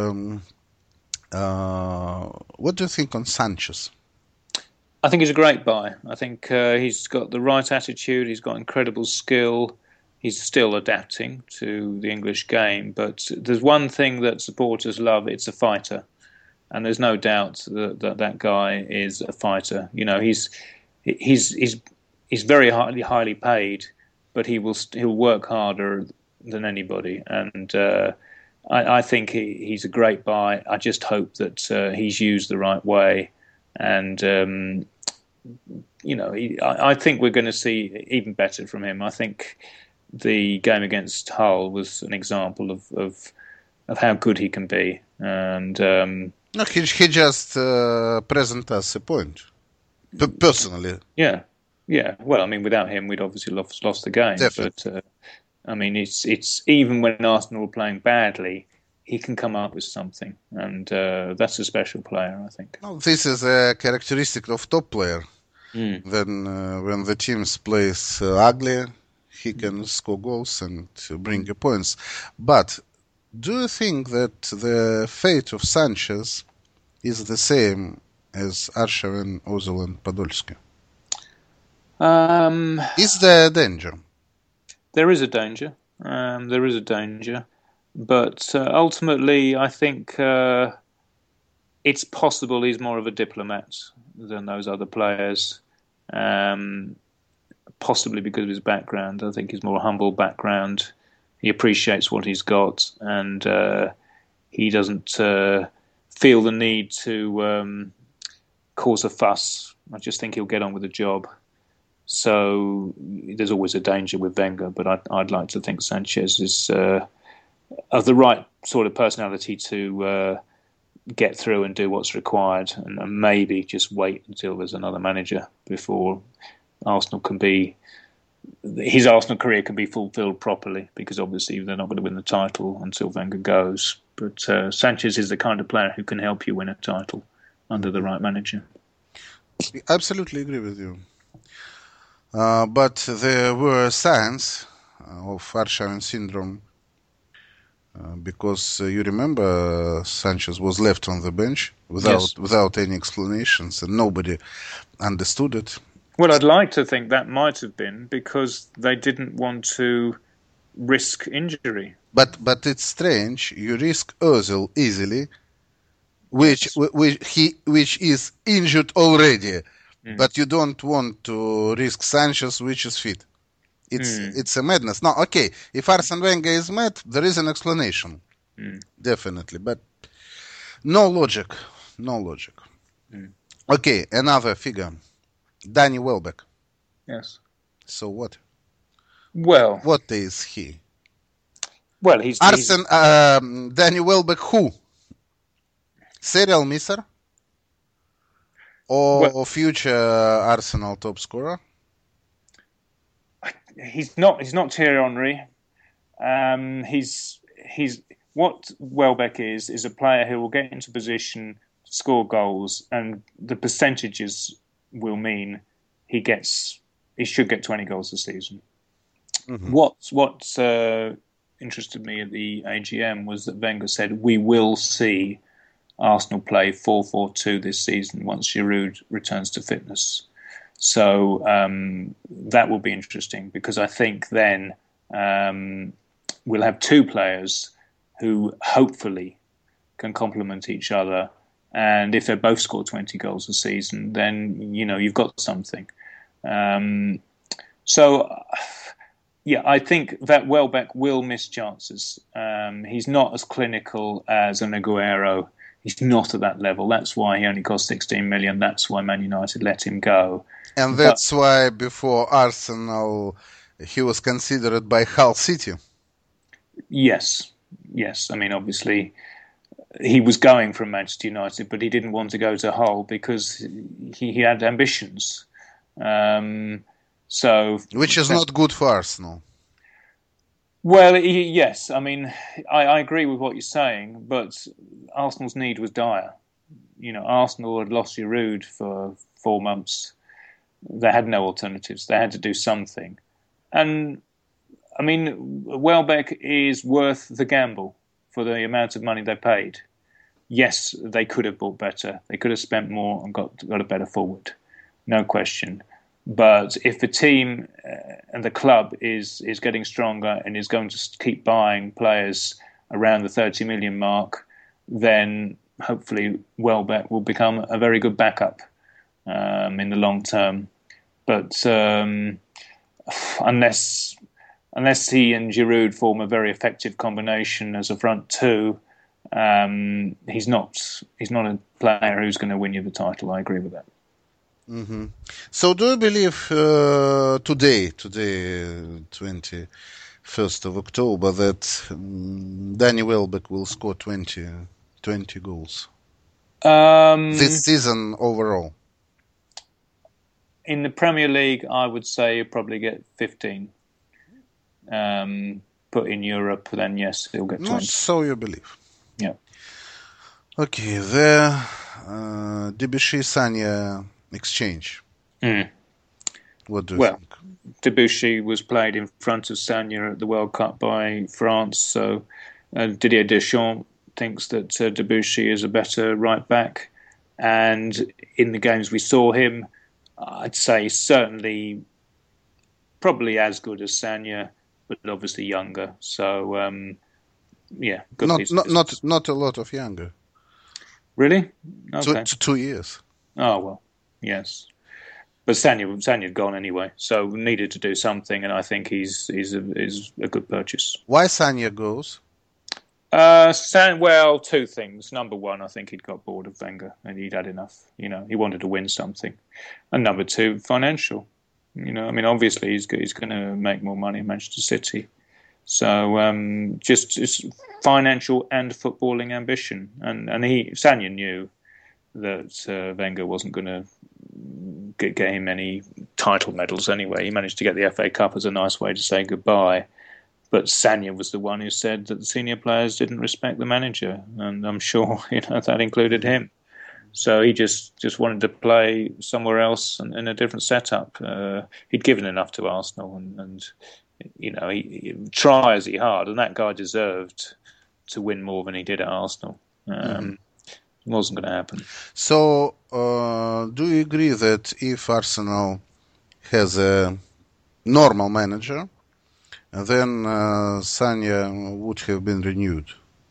What do you think on Sanchez? I think he's a great buy. I think he's got the right attitude. He's got incredible skill. He's still adapting to the English game. But there's one thing that supporters love. It's a fighter. And there's no doubt that guy is a fighter. He's very highly paid, but he'll work harder than anybody. And I think he's a great buy. I just hope that he's used the right way, and I think we're going to see even better from him. I think the game against Hull was an example of how good he can be, and no, he just present us a point. Personally, yeah. Well, I mean, without him, we'd obviously lost the game. Definitely. But I mean, it's even when Arsenal were playing badly, he can come up with something, and that's a special player, I think. no, this is a characteristic of top player. When the teams plays ugly, he can score goals and bring you points. But do you think that the fate of Sanchez is the same as Arshavin, Ozil, and Podolski? Is there a danger? There is a danger. There is a danger. But ultimately, I think it's possible he's more of a diplomat than those other players. Possibly because of his background. I think he's more humble background. He appreciates what he's got, and he doesn't feel the need to cause a fuss. I just think he'll get on with the job. So there's always a danger with Wenger, but I'd like to think Sanchez is of the right sort of personality to get through and do what's required, and maybe just wait until there's another manager before his Arsenal career can be fulfilled properly, because obviously they're not going to win the title until Wenger goes. But Sanchez is the kind of player who can help you win a title under the right manager. Absolutely agree with you. But there were signs of Arshavin syndrome because you remember Sanchez was left on the bench without any explanations, and nobody understood it. Well, I'd like to think that might have been because they didn't want to risk injury. But it's strange. You risk Ozil easily, which is injured already, but you don't want to risk Sanchez, which is fit. It's a madness. Now, okay, if Arsene Wenger is mad, there is an explanation, definitely, but no logic. Okay, another figure. Danny Welbeck. Yes. So what? Well, what is he? Well, he's Danny Welbeck who? Serial misser? Or future Arsenal top scorer? He's not Thierry Henry. He's what Welbeck is a player who will get into position, score goals, and the percentages will mean he should get 20 goals a season. Mm-hmm. What interested me at the AGM was that Wenger said we will see Arsenal play 4-4-2 this season once Giroud returns to fitness. So that will be interesting, because I think then we'll have two players who hopefully can complement each other. And if they both score 20 goals a season, then, you've got something. I think that Welbeck will miss chances. He's not as clinical as an Aguero. He's not at that level. That's why he only cost 16 million. That's why Man United let him go. And that's why before Arsenal, he was considered by Hull City. Yes. I mean, obviously, he was going from Manchester United, but he didn't want to go to Hull because he had ambitions. Which is not good for Arsenal. Well, yes. I mean, I agree with what you're saying, but Arsenal's need was dire. Arsenal had lost Giroud for 4 months. They had no alternatives. They had to do something. And, I mean, Welbeck is worth the gamble for the amount of money they paid. Yes, they could have bought better. They could have spent more and got a better forward. No question. But if the team and the club is getting stronger and is going to keep buying players around the 30 million mark, then hopefully Welbeck will become a very good backup in the long term. But unless he and Giroud form a very effective combination as a front two, he's not a player who's going to win you the title. I agree with that. Mm-hmm. So do you believe today, 21st of October, that Danny Welbeck will score 20 goals this season overall? In the Premier League, I would say he'll probably get 15. But in Europe, then yes, he'll get 20. So you believe? Yeah. Okay, the Debuchy-Sagna exchange. What do you think? Debuchy was played in front of Sagna at the World Cup by France, so Didier Deschamps thinks that Debuchy is a better right back, and in the games we saw him, I'd say certainly probably as good as Sagna, but obviously younger. So not a lot of younger. Really? Okay. 2 years. Oh well, yes. But Sagna had gone anyway, so we needed to do something, and I think he's a good purchase. Why Sagna goes? Well, two things. Number one, I think he'd got bored of Wenger and he'd had enough. He wanted to win something. And number two, financial. Obviously he's going to make more money in Manchester City. So just financial and footballing ambition. And Sagna knew that Wenger wasn't going to get him any title medals anyway. He managed to get the FA Cup as a nice way to say goodbye. But Sagna was the one who said that the senior players didn't respect the manager, and I'm sure that included him. So he just wanted to play somewhere else and in a different setup. He'd given enough to Arsenal, and he try as he hard, and that guy deserved to win more than he did at Arsenal. It wasn't going to happen. So, do you agree that if Arsenal has a normal manager, then Sagna would have been renewed?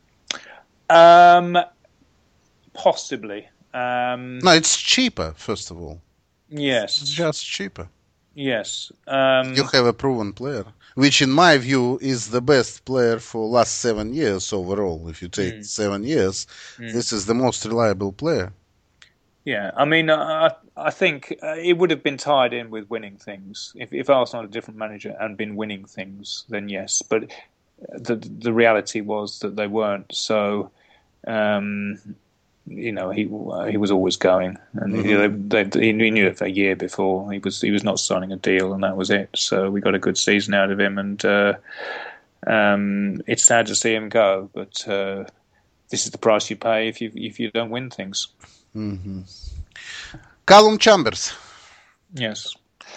Possibly. No, it's cheaper, first of all. Yes. It's just cheaper. Yes. You have a proven player, which in my view is the best player for last 7 years overall. If you take 7 years, this is the most reliable player. Yeah, I think it would have been tied in with winning things. If Arsenal had a different manager and been winning things, then yes. But the reality was that they weren't. So, he was always going, and he knew it for a year before. He was not signing a deal, and that was it. So we got a good season out of him, and it's sad to see him go. But this is the price you pay if you don't win things. Mm-hmm. Callum Chambers. Yes.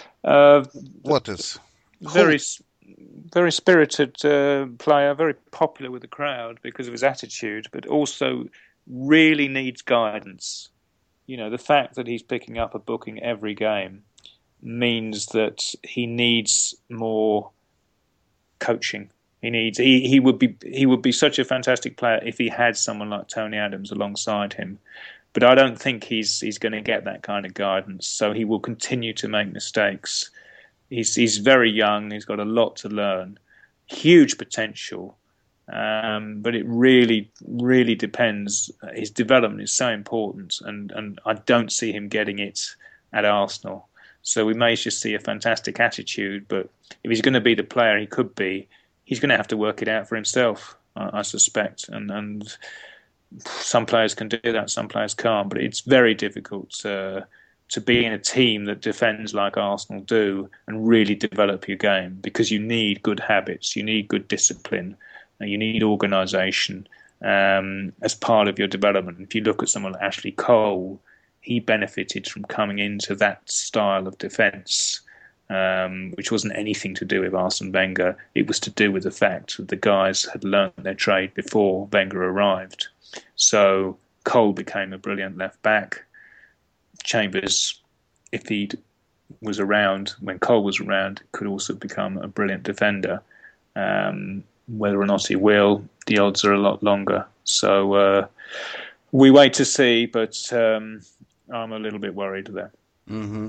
What is? Very spirited player, very popular with the crowd because of his attitude, but also really needs guidance. The fact that he's picking up a booking every game means that he needs more coaching. He would be such a fantastic player if he had someone like Tony Adams alongside him. But I don't think he's going to get that kind of guidance. So he will continue to make mistakes. He's very young. He's got a lot to learn. Huge potential. But it really, really depends. His development is so important. And I don't see him getting it at Arsenal. So we may just see a fantastic attitude. But if he's going to be the player he could be, he's going to have to work it out for himself, I suspect. And some players can do that, some players can't. But it's very difficult to be in a team that defends like Arsenal do and really develop your game, because you need good habits, you need good discipline, and you need organisation as part of your development. If you look at someone like Ashley Cole, he benefited from coming into that style of defence, which wasn't anything to do with Arsene Wenger. It was to do with the fact that the guys had learned their trade before Wenger arrived. So Cole became a brilliant left back. Chambers, if he was around when Cole was around, could also become a brilliant defender. Whether or not he will, the odds are a lot longer. So we wait to see, but I'm a little bit worried there. Mm-hmm.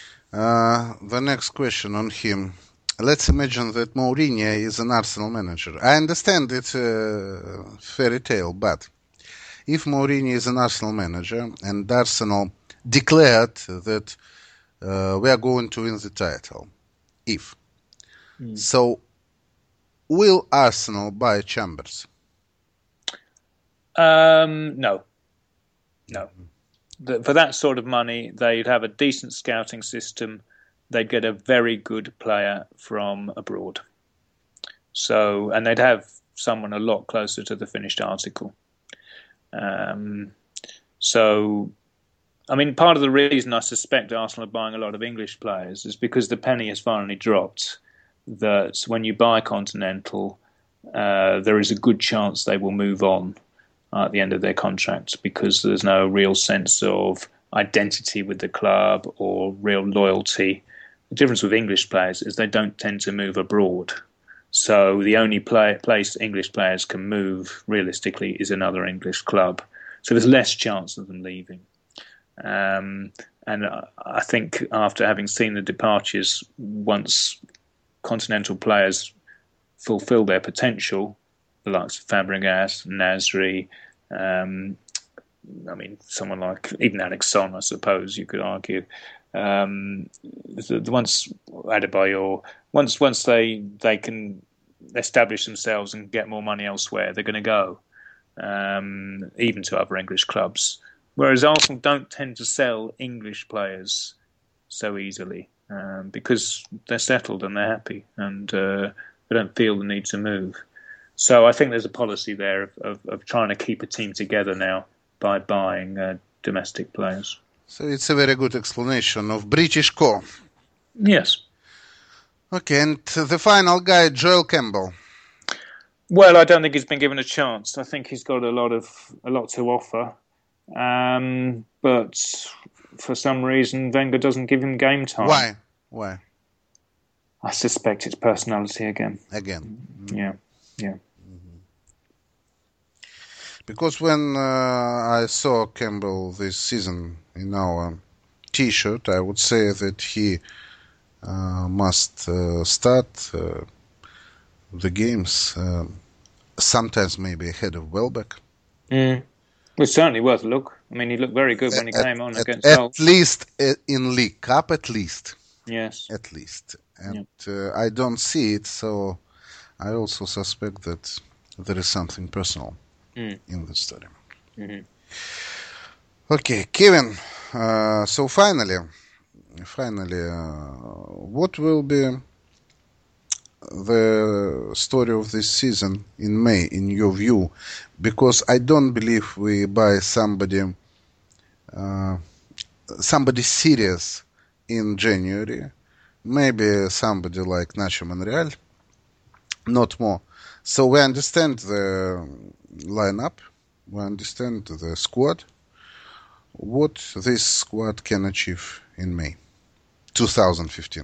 The next question on him. Let's imagine that Mourinho is an Arsenal manager. I understand it's a fairy tale, but if Mourinho is an Arsenal manager and Arsenal declared that we are going to win the title. If. So, will Arsenal buy Chambers? No. For that sort of money, they'd have a decent scouting system. They'd get a very good player from abroad. So, and they'd have someone a lot closer to the finished article. So, I mean, part of the reason I suspect Arsenal are buying a lot of English players is because the penny has finally dropped that when you buy Continental, there is a good chance they will move on at the end of their contract because there's no real sense of identity with the club or real loyalty. The difference with English players is they don't tend to move abroad. So the only place English players can move realistically is another English club. So there's less chance of them leaving. And I think after having seen the departures, once Continental players fulfil their potential, the likes of Fabregas, Nasri, I mean, someone like even Alex Son, I suppose you could argue. Once Adebayor, once they can establish themselves and get more money elsewhere, they're going to go, even to other English clubs. Whereas Arsenal don't tend to sell English players so easily because they're settled and they're happy and they don't feel the need to move. So I think there's a policy there of trying to keep a team together now by buying domestic players. So it's a very good explanation of British core. Yes. Okay, and the final guy, Joel Campbell. Well, I don't think he's been given a chance. I think he's got a lot to offer. But for some reason, Wenger doesn't give him game time. Why? I suspect it's personality again. Mm-hmm. Yeah. Mm-hmm. Because when I saw Campbell this season in our T-shirt, I would say that he must start the games sometimes maybe ahead of Welbeck. It was certainly worth a look. I mean, he looked very good when he came on against Hull. At least in League Cup, at least. Yes. At least. And I don't see it, so I also suspect that there is something personal in the story. Mm-hmm. Okay, Kevin, so finally, what will be the story of this season in May, in your view? Because I don't believe we buy somebody serious in January. Maybe somebody like Nacho Monreal, not more. So we understand the lineup, we understand the squad. What this squad can achieve in May 2015?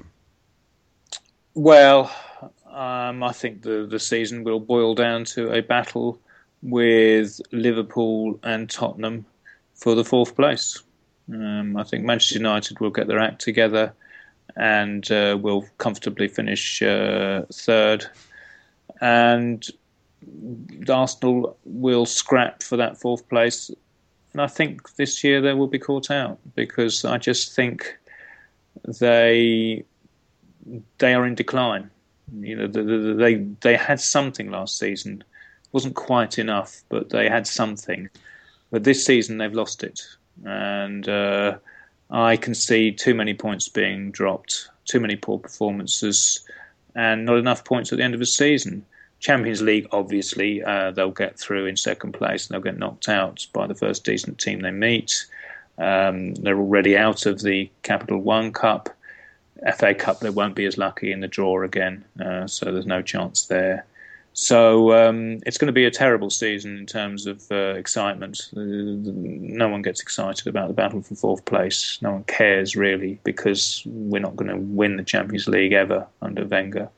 Well, I think the season will boil down to a battle with Liverpool and Tottenham for the fourth place. I think Manchester United will get their act together and will comfortably finish third. And Arsenal will scrap for that fourth place. And I think this year they will be caught out because I just think they are in decline. You know, they had something last season. It wasn't quite enough, but they had something. But this season they've lost it. And I can see too many points being dropped, too many poor performances, and not enough points at the end of the season. Champions League, obviously, they'll get through in second place and they'll get knocked out by the first decent team they meet. They're already out of the Capital One Cup. FA Cup, they won't be as lucky in the draw again, so there's no chance there. So it's going to be a terrible season in terms of excitement. No one gets excited about the battle for fourth place. No one cares, really, because we're not going to win the Champions League ever under Wenger.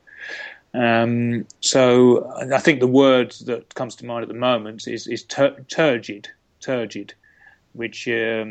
So I think the word that comes to mind at the moment is turgid, which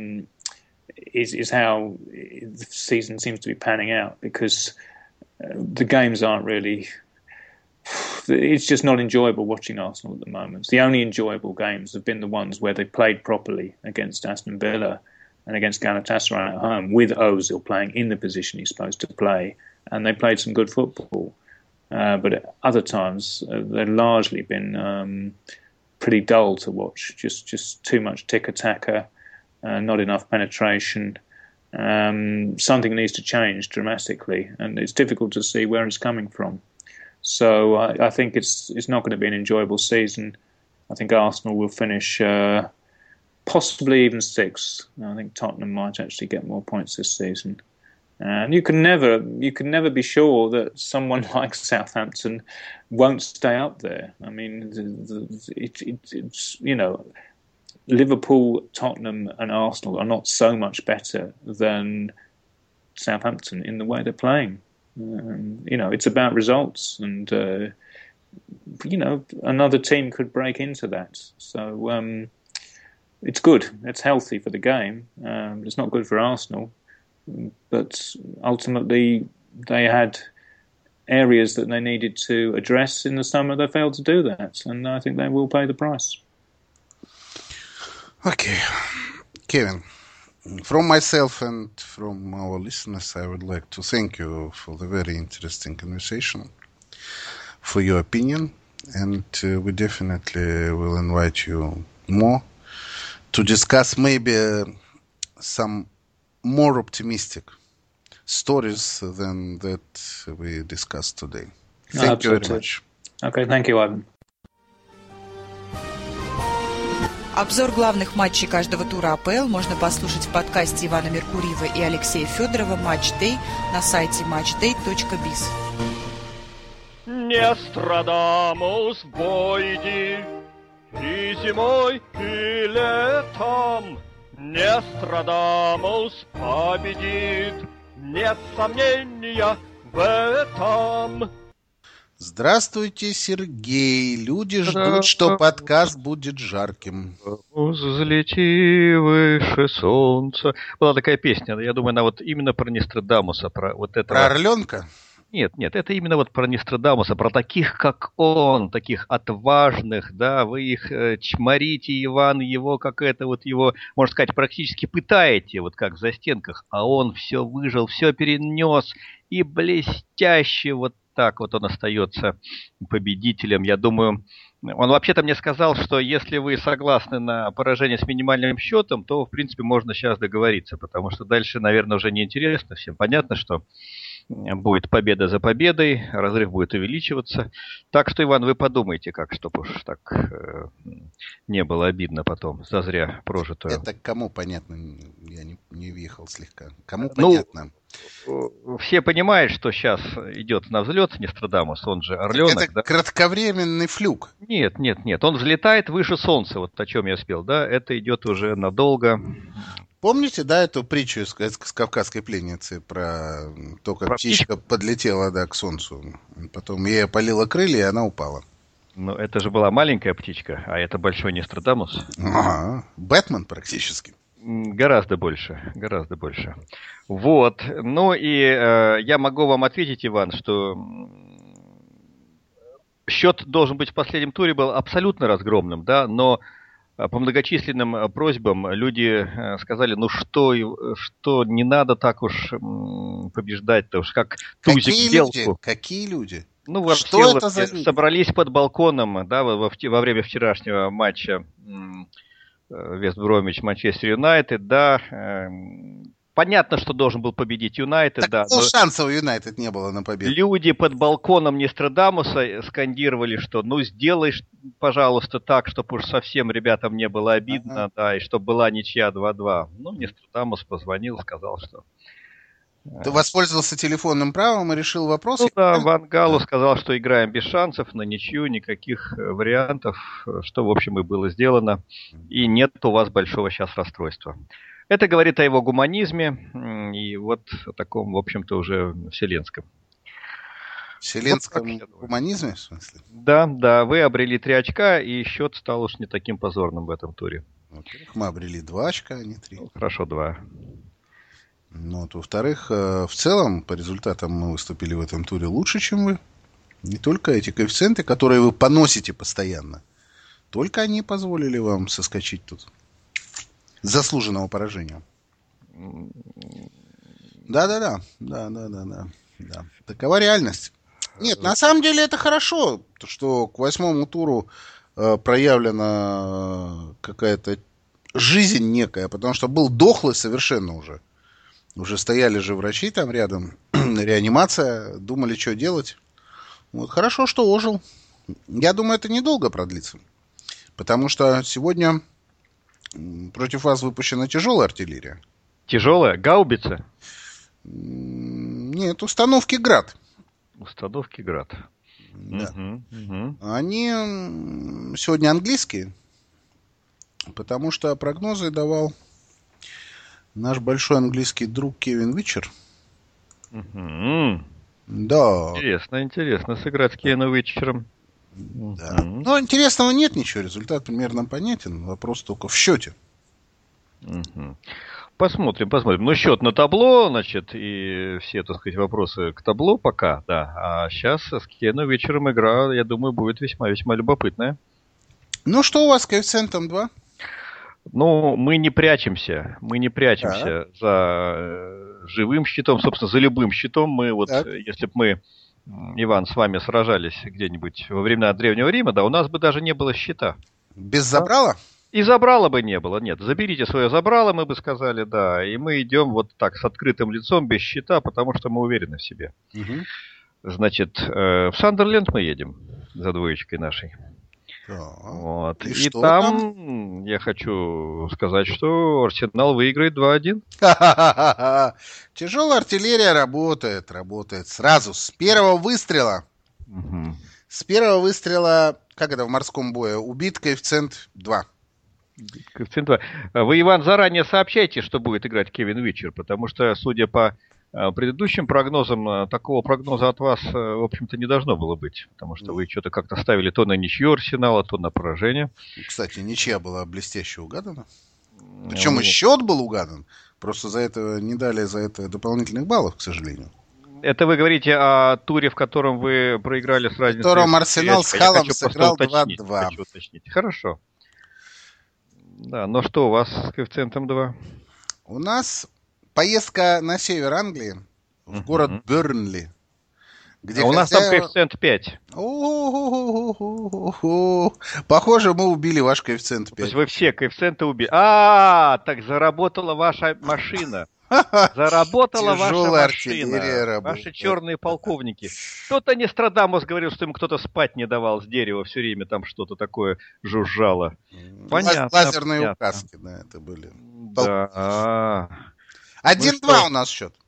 is how the season seems to be panning out, because the games aren't really... It's just not enjoyable watching Arsenal at the moment. The only enjoyable games have been the ones where they played properly against Aston Villa and against Galatasaray at home, with Ozil playing in the position he's supposed to play, and they played some good football. But at other times, they've largely been pretty dull to watch. Just too much tick-a-tacker, not enough penetration. Something needs to change dramatically, and it's difficult to see where it's coming from. So I think it's not going to be an enjoyable season. I think Arsenal will finish possibly even sixth. I think Tottenham might actually get more points this season. And you can never be sure that someone like Southampton won't stay up there. I mean, it's Liverpool, Tottenham, and Arsenal are not so much better than Southampton in the way they're playing. It's about results, and another team could break into that. So it's good. It's healthy for the game. It's not good for Arsenal. But ultimately, they had areas that they needed to address in the summer. They failed to do that, and I think they will pay the price. Okay. Kevin, from myself and from our listeners, I would like to thank you for the very interesting conversation, for your opinion, and we definitely will invite you more to discuss maybe some more optimistic stories than that we discussed today. Thank you very much. Okay, thank you, Ivan. Обзор главных матчей каждого тура АПЛ можно послушать в подкасте Ивана Меркурьева и Алексея Федорова «Матч Дэй» на сайте matchday.biz. Не Нострадамус войди и зимой, и летом. Нострадамус победит, нет сомнения в этом. Здравствуйте, Сергей. Люди ждут, что подкаст будет жарким. Взлети выше солнца. Была такая песня, я думаю, она вот именно про Нострадамуса, про вот это. Про Орленка? Нет, это именно вот про Нострадамуса, про таких, как он, таких отважных, да, вы их чморите, Иван, его, как это вот его, можно сказать, практически пытаете, вот как в застенках, а он все выжил, все перенес, и блестяще вот так вот он остается победителем. Я думаю, он вообще-то мне сказал, что если вы согласны на поражение с минимальным счетом, то, в принципе, можно сейчас договориться, потому что дальше, наверное, уже неинтересно. Всем понятно, что будет победа за победой, разрыв будет увеличиваться. Так что, Иван, вы подумайте, как, чтобы уж так не было обидно потом за зря прожитое. Это кому понятно? Я не въехал слегка. Кому понятно? Все понимают, что сейчас идет на взлет Нострадамус, он же Орленок. Это да? Кратковременный флюк. Нет. Он взлетает выше солнца, вот о чем я спел, да? Это идет уже надолго. Помните, да, эту притчу с кавказской пленницы про то, как птичка подлетела, да, к солнцу. Потом ей опалило крылья, и она упала. Ну, это же была маленькая птичка, а это большой Нострадамус. Ага, Бэтмен практически. Гораздо больше. Вот. Ну и я могу вам ответить, Иван, что счет должен быть в последнем туре был абсолютно разгромным, да, но по многочисленным просьбам люди сказали, ну что не надо так уж побеждать, потому что как тузик в белку. Какие люди? Ну, вот что это за люди? Собрались под балконом, да, во время вчерашнего матча Вест Бромвич, Манчестер Юнайтед, да. Понятно, что должен был победить Юнайтед, так, да. Но шансов у Юнайтед не было на победу. Люди под балконом Нострадамуса скандировали, что ну сделай, пожалуйста, так, чтобы уж совсем ребятам не было обидно, да, и чтобы была ничья 2-2. Ну, Нострадамус позвонил, сказал, что... Ты воспользовался телефонным правом и решил вопрос? Ну да, Ван Галу сказал, что играем без шансов, на ничью, никаких вариантов, что, в общем, и было сделано. И нет у вас большого сейчас расстройства. Это говорит о его гуманизме и вот о таком, в общем-то, уже вселенском. Вселенском вот гуманизме, в смысле? Да, вы обрели 3 очка, и счет стал уж не таким позорным в этом туре. Во-первых, мы обрели 2 очка, а не 3. Ну, хорошо, 2. Ну, вот, во-вторых, в целом, по результатам мы выступили в этом туре лучше, чем вы. Не только эти коэффициенты, которые вы поносите постоянно, только они позволили вам соскочить тут с заслуженного поражения. Да. Такова реальность. Нет, на самом деле это хорошо, что к 8-му туру проявлена какая-то жизнь некая, потому что был дохлый совершенно уже. Уже стояли же врачи там рядом, реанимация, думали, что делать. Вот, хорошо, что ожил. Я думаю, это недолго продлится. Потому что сегодня против вас выпущена тяжелая артиллерия. Тяжелая? Гаубица? Нет, установки «Град». Установки «Град». Да. Они сегодня английские, потому что прогнозы давал наш большой английский друг Кевин Уичер. Да. Интересно сыграть с Кевином Уичером. Да. Но интересного нет ничего, результат примерно понятен. Вопрос только в счете. Посмотрим. Ну, счет на табло, значит, и все, так сказать, вопросы к табло пока, да. А сейчас с Кевином вечером игра, я думаю, будет весьма любопытная. Ну, что у вас с коэффициентом 2? Ну, мы не прячемся за живым щитом, собственно, за любым щитом. Мы вот, если бы мы, Иван, с вами сражались где-нибудь во времена Древнего Рима, да, у нас бы даже не было щита. Без забрала? И забрала бы не было, нет. Заберите свое забрало, мы бы сказали, да. И мы идем вот так, с открытым лицом, без щита, потому что мы уверены в себе. Значит, в Сандерленд мы едем за двоечкой нашей. Вот. И там я хочу сказать, что Арсенал выиграет 2-1. Тяжелая артиллерия работает сразу, с первого выстрела. С первого выстрела, как это в морском бое, убит коэффициент 2. Коэффициент 2. Вы, Иван, заранее сообщайте, что будет играть Кевин Уичер, потому что, судя по предыдущим прогнозам, такого прогноза от вас, в общем-то, не должно было быть. Потому что вы что-то как-то ставили то на ничью Арсенала, то на поражение. Кстати, ничья была блестяще угадана. Причем и счет был угадан. Просто за это не дали дополнительных баллов, к сожалению. Это вы говорите о туре, в котором вы проиграли с разницей. В котором Арсенал с Халлом сыграл 2-2. Хочу уточнить. Хорошо. Да, но что у вас с коэффициентом 2? У нас поездка на север Англии, в город Бернли. Где у нас там коэффициент 5. Похоже, мы убили ваш коэффициент 5. То есть вы все коэффициенты убили. Так заработала ваша машина. Заработала ваша машина. Ваши черные полковники. Кто-то Нострадамус говорил, что им кто-то спать не давал с дерева все время, там что-то такое жужжало. Понятно. Лазерные указки, да, это были. Да. 1-2 у нас счет.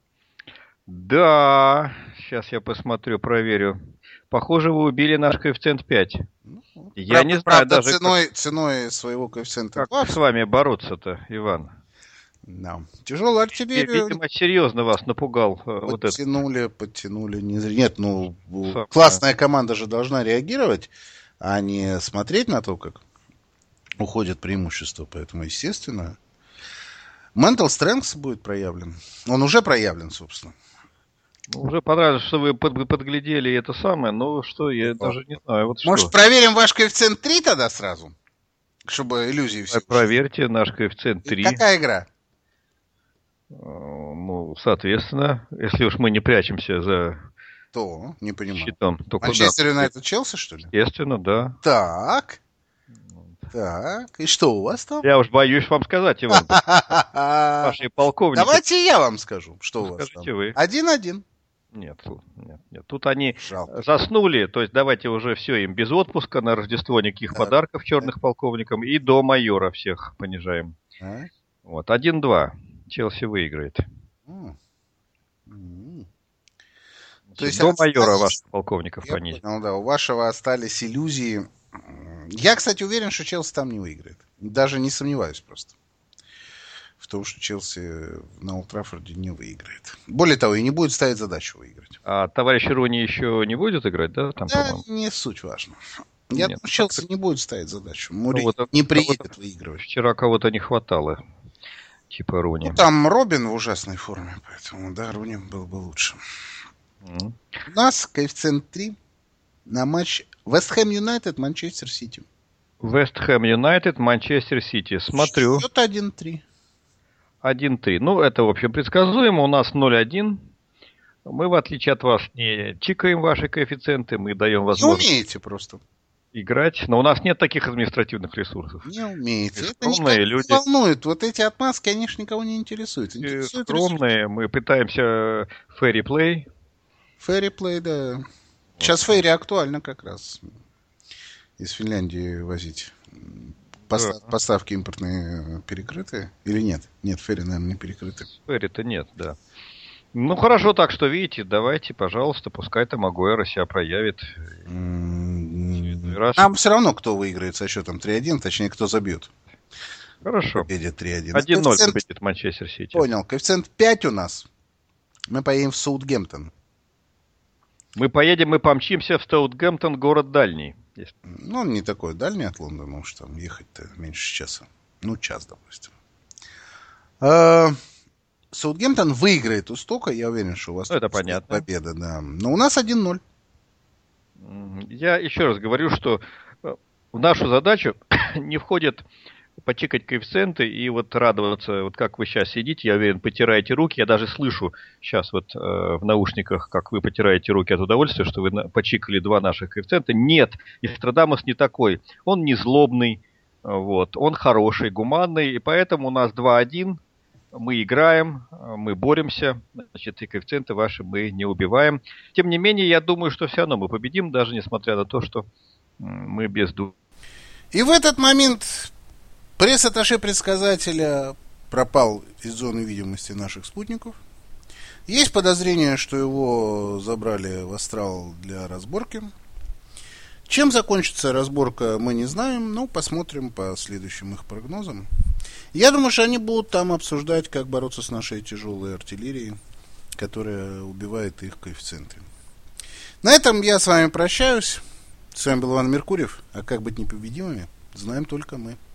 Да. Сейчас я посмотрю, проверю. Похоже, вы убили наш коэффициент 5. Я не знаю даже... Ценой своего коэффициента 2. Как с вами бороться-то, Иван? Да. Тяжелую артиллерию... Видимо, серьезно вас напугал вот это. Подтянули. Нет, классная команда же должна реагировать, а не смотреть на то, как уходит преимущество. Поэтому, естественно, mental strength будет проявлен. Он уже проявлен, собственно. Уже понравилось, что вы подглядели это самое, но что, я даже не знаю. Вот может, проверим ваш коэффициент 3 тогда сразу? Чтобы иллюзии все... Проверьте наш коэффициент 3. Какая игра? Ну, соответственно, если уж мы не прячемся за не понимаю. щитом, то Манчестер Юнайтед Челси, что ли? Естественно, да. Так, и что у вас там? Я уж боюсь вам сказать, Иван. Ваши полковники. Давайте я вам скажу, что у вас там. Скажите вы. 1-1. Нет. Тут они заснули, то есть давайте уже все, им без отпуска, на Рождество никаких подарков черных полковникам, и до майора всех понижаем. Вот, 1-2. Челси выиграет. То есть до майора ваших полковников понизить. Да, у вашего остались иллюзии. Я, кстати, уверен, что Челси там не выиграет. Даже не сомневаюсь просто в том, что Челси на Олд Траффорде не выиграет. Более того, и не будет ставить задачу выиграть. А товарищ Руни еще не будет играть, да? Там, не суть важно. Я думаю, Челси не будет ставить задачу. Мури не приедет выигрывать. Вчера кого-то не хватало. Типа Руни. Там Робин в ужасной форме, поэтому, да, Руни был бы лучше. У нас коэффициент 3 на матч Вест Хэм Юнайтед, Манчестер Сити. Вест Хэм Юнайтед, Манчестер Сити. Смотрю. Счет 1-3. 1-3. Ну, это, в общем, предсказуемо. У нас 0-1. Мы, в отличие от вас, не чикаем ваши коэффициенты. Мы даем возможность... Не умеете просто. Играть. Но у нас нет таких административных ресурсов. Не умеете. Это скромные никого люди. не волнует. Вот эти отмазки, они ж никого не интересуют. Скромные. Мы пытаемся фэри плей. Фэри плей, да. Сейчас фэри актуально как раз. Из Финляндии возить. Поставки импортные перекрыты? Или нет? Нет, фэри, наверное, не перекрыты. Фэри-то нет, да. Ну, хорошо, так что, видите, давайте, пожалуйста, пускай там Агуэро себя проявит. Нам все равно, кто выиграет со счетом 3-1, точнее, кто забьет. Хорошо. Победе 3-1. 1-0 победит Манчестер Сити. Понял. Коэффициент 5 у нас. Мы поедем в Саутгемптон. Мы помчимся в Саутгемптон, город дальний. Ну, он не такой дальний от Лондона, уж там ехать-то меньше часа. Ну, час, допустим. Саутгемптон выиграет у Стока, я уверен, что у вас это понятно. Победа, да. Но у нас 1-0. Я еще раз говорю, что в нашу задачу не входит почекать коэффициенты и вот радоваться, вот как вы сейчас сидите, я уверен, потираете руки, я даже слышу сейчас вот в наушниках, как вы потираете руки от удовольствия, что вы почикали два наших коэффициента. Нет, Истрадамус не такой, он не злобный, вот, он хороший, гуманный, и поэтому у нас 2-1, мы играем, мы боремся, значит, и коэффициенты ваши мы не убиваем. Тем не менее, я думаю, что все равно мы победим, даже несмотря на то, что мы без духа. И в этот момент пресс-атташе предсказателя пропал из зоны видимости наших спутников. Есть подозрение, что его забрали в астрал для разборки. Чем закончится разборка, мы не знаем, но посмотрим по следующим их прогнозам. Я думаю, что они будут там обсуждать, как бороться с нашей тяжелой артиллерией, которая убивает их коэффициенты. На этом я с вами прощаюсь. С вами был Иван Меркурьев. А как быть непобедимыми, знаем только мы.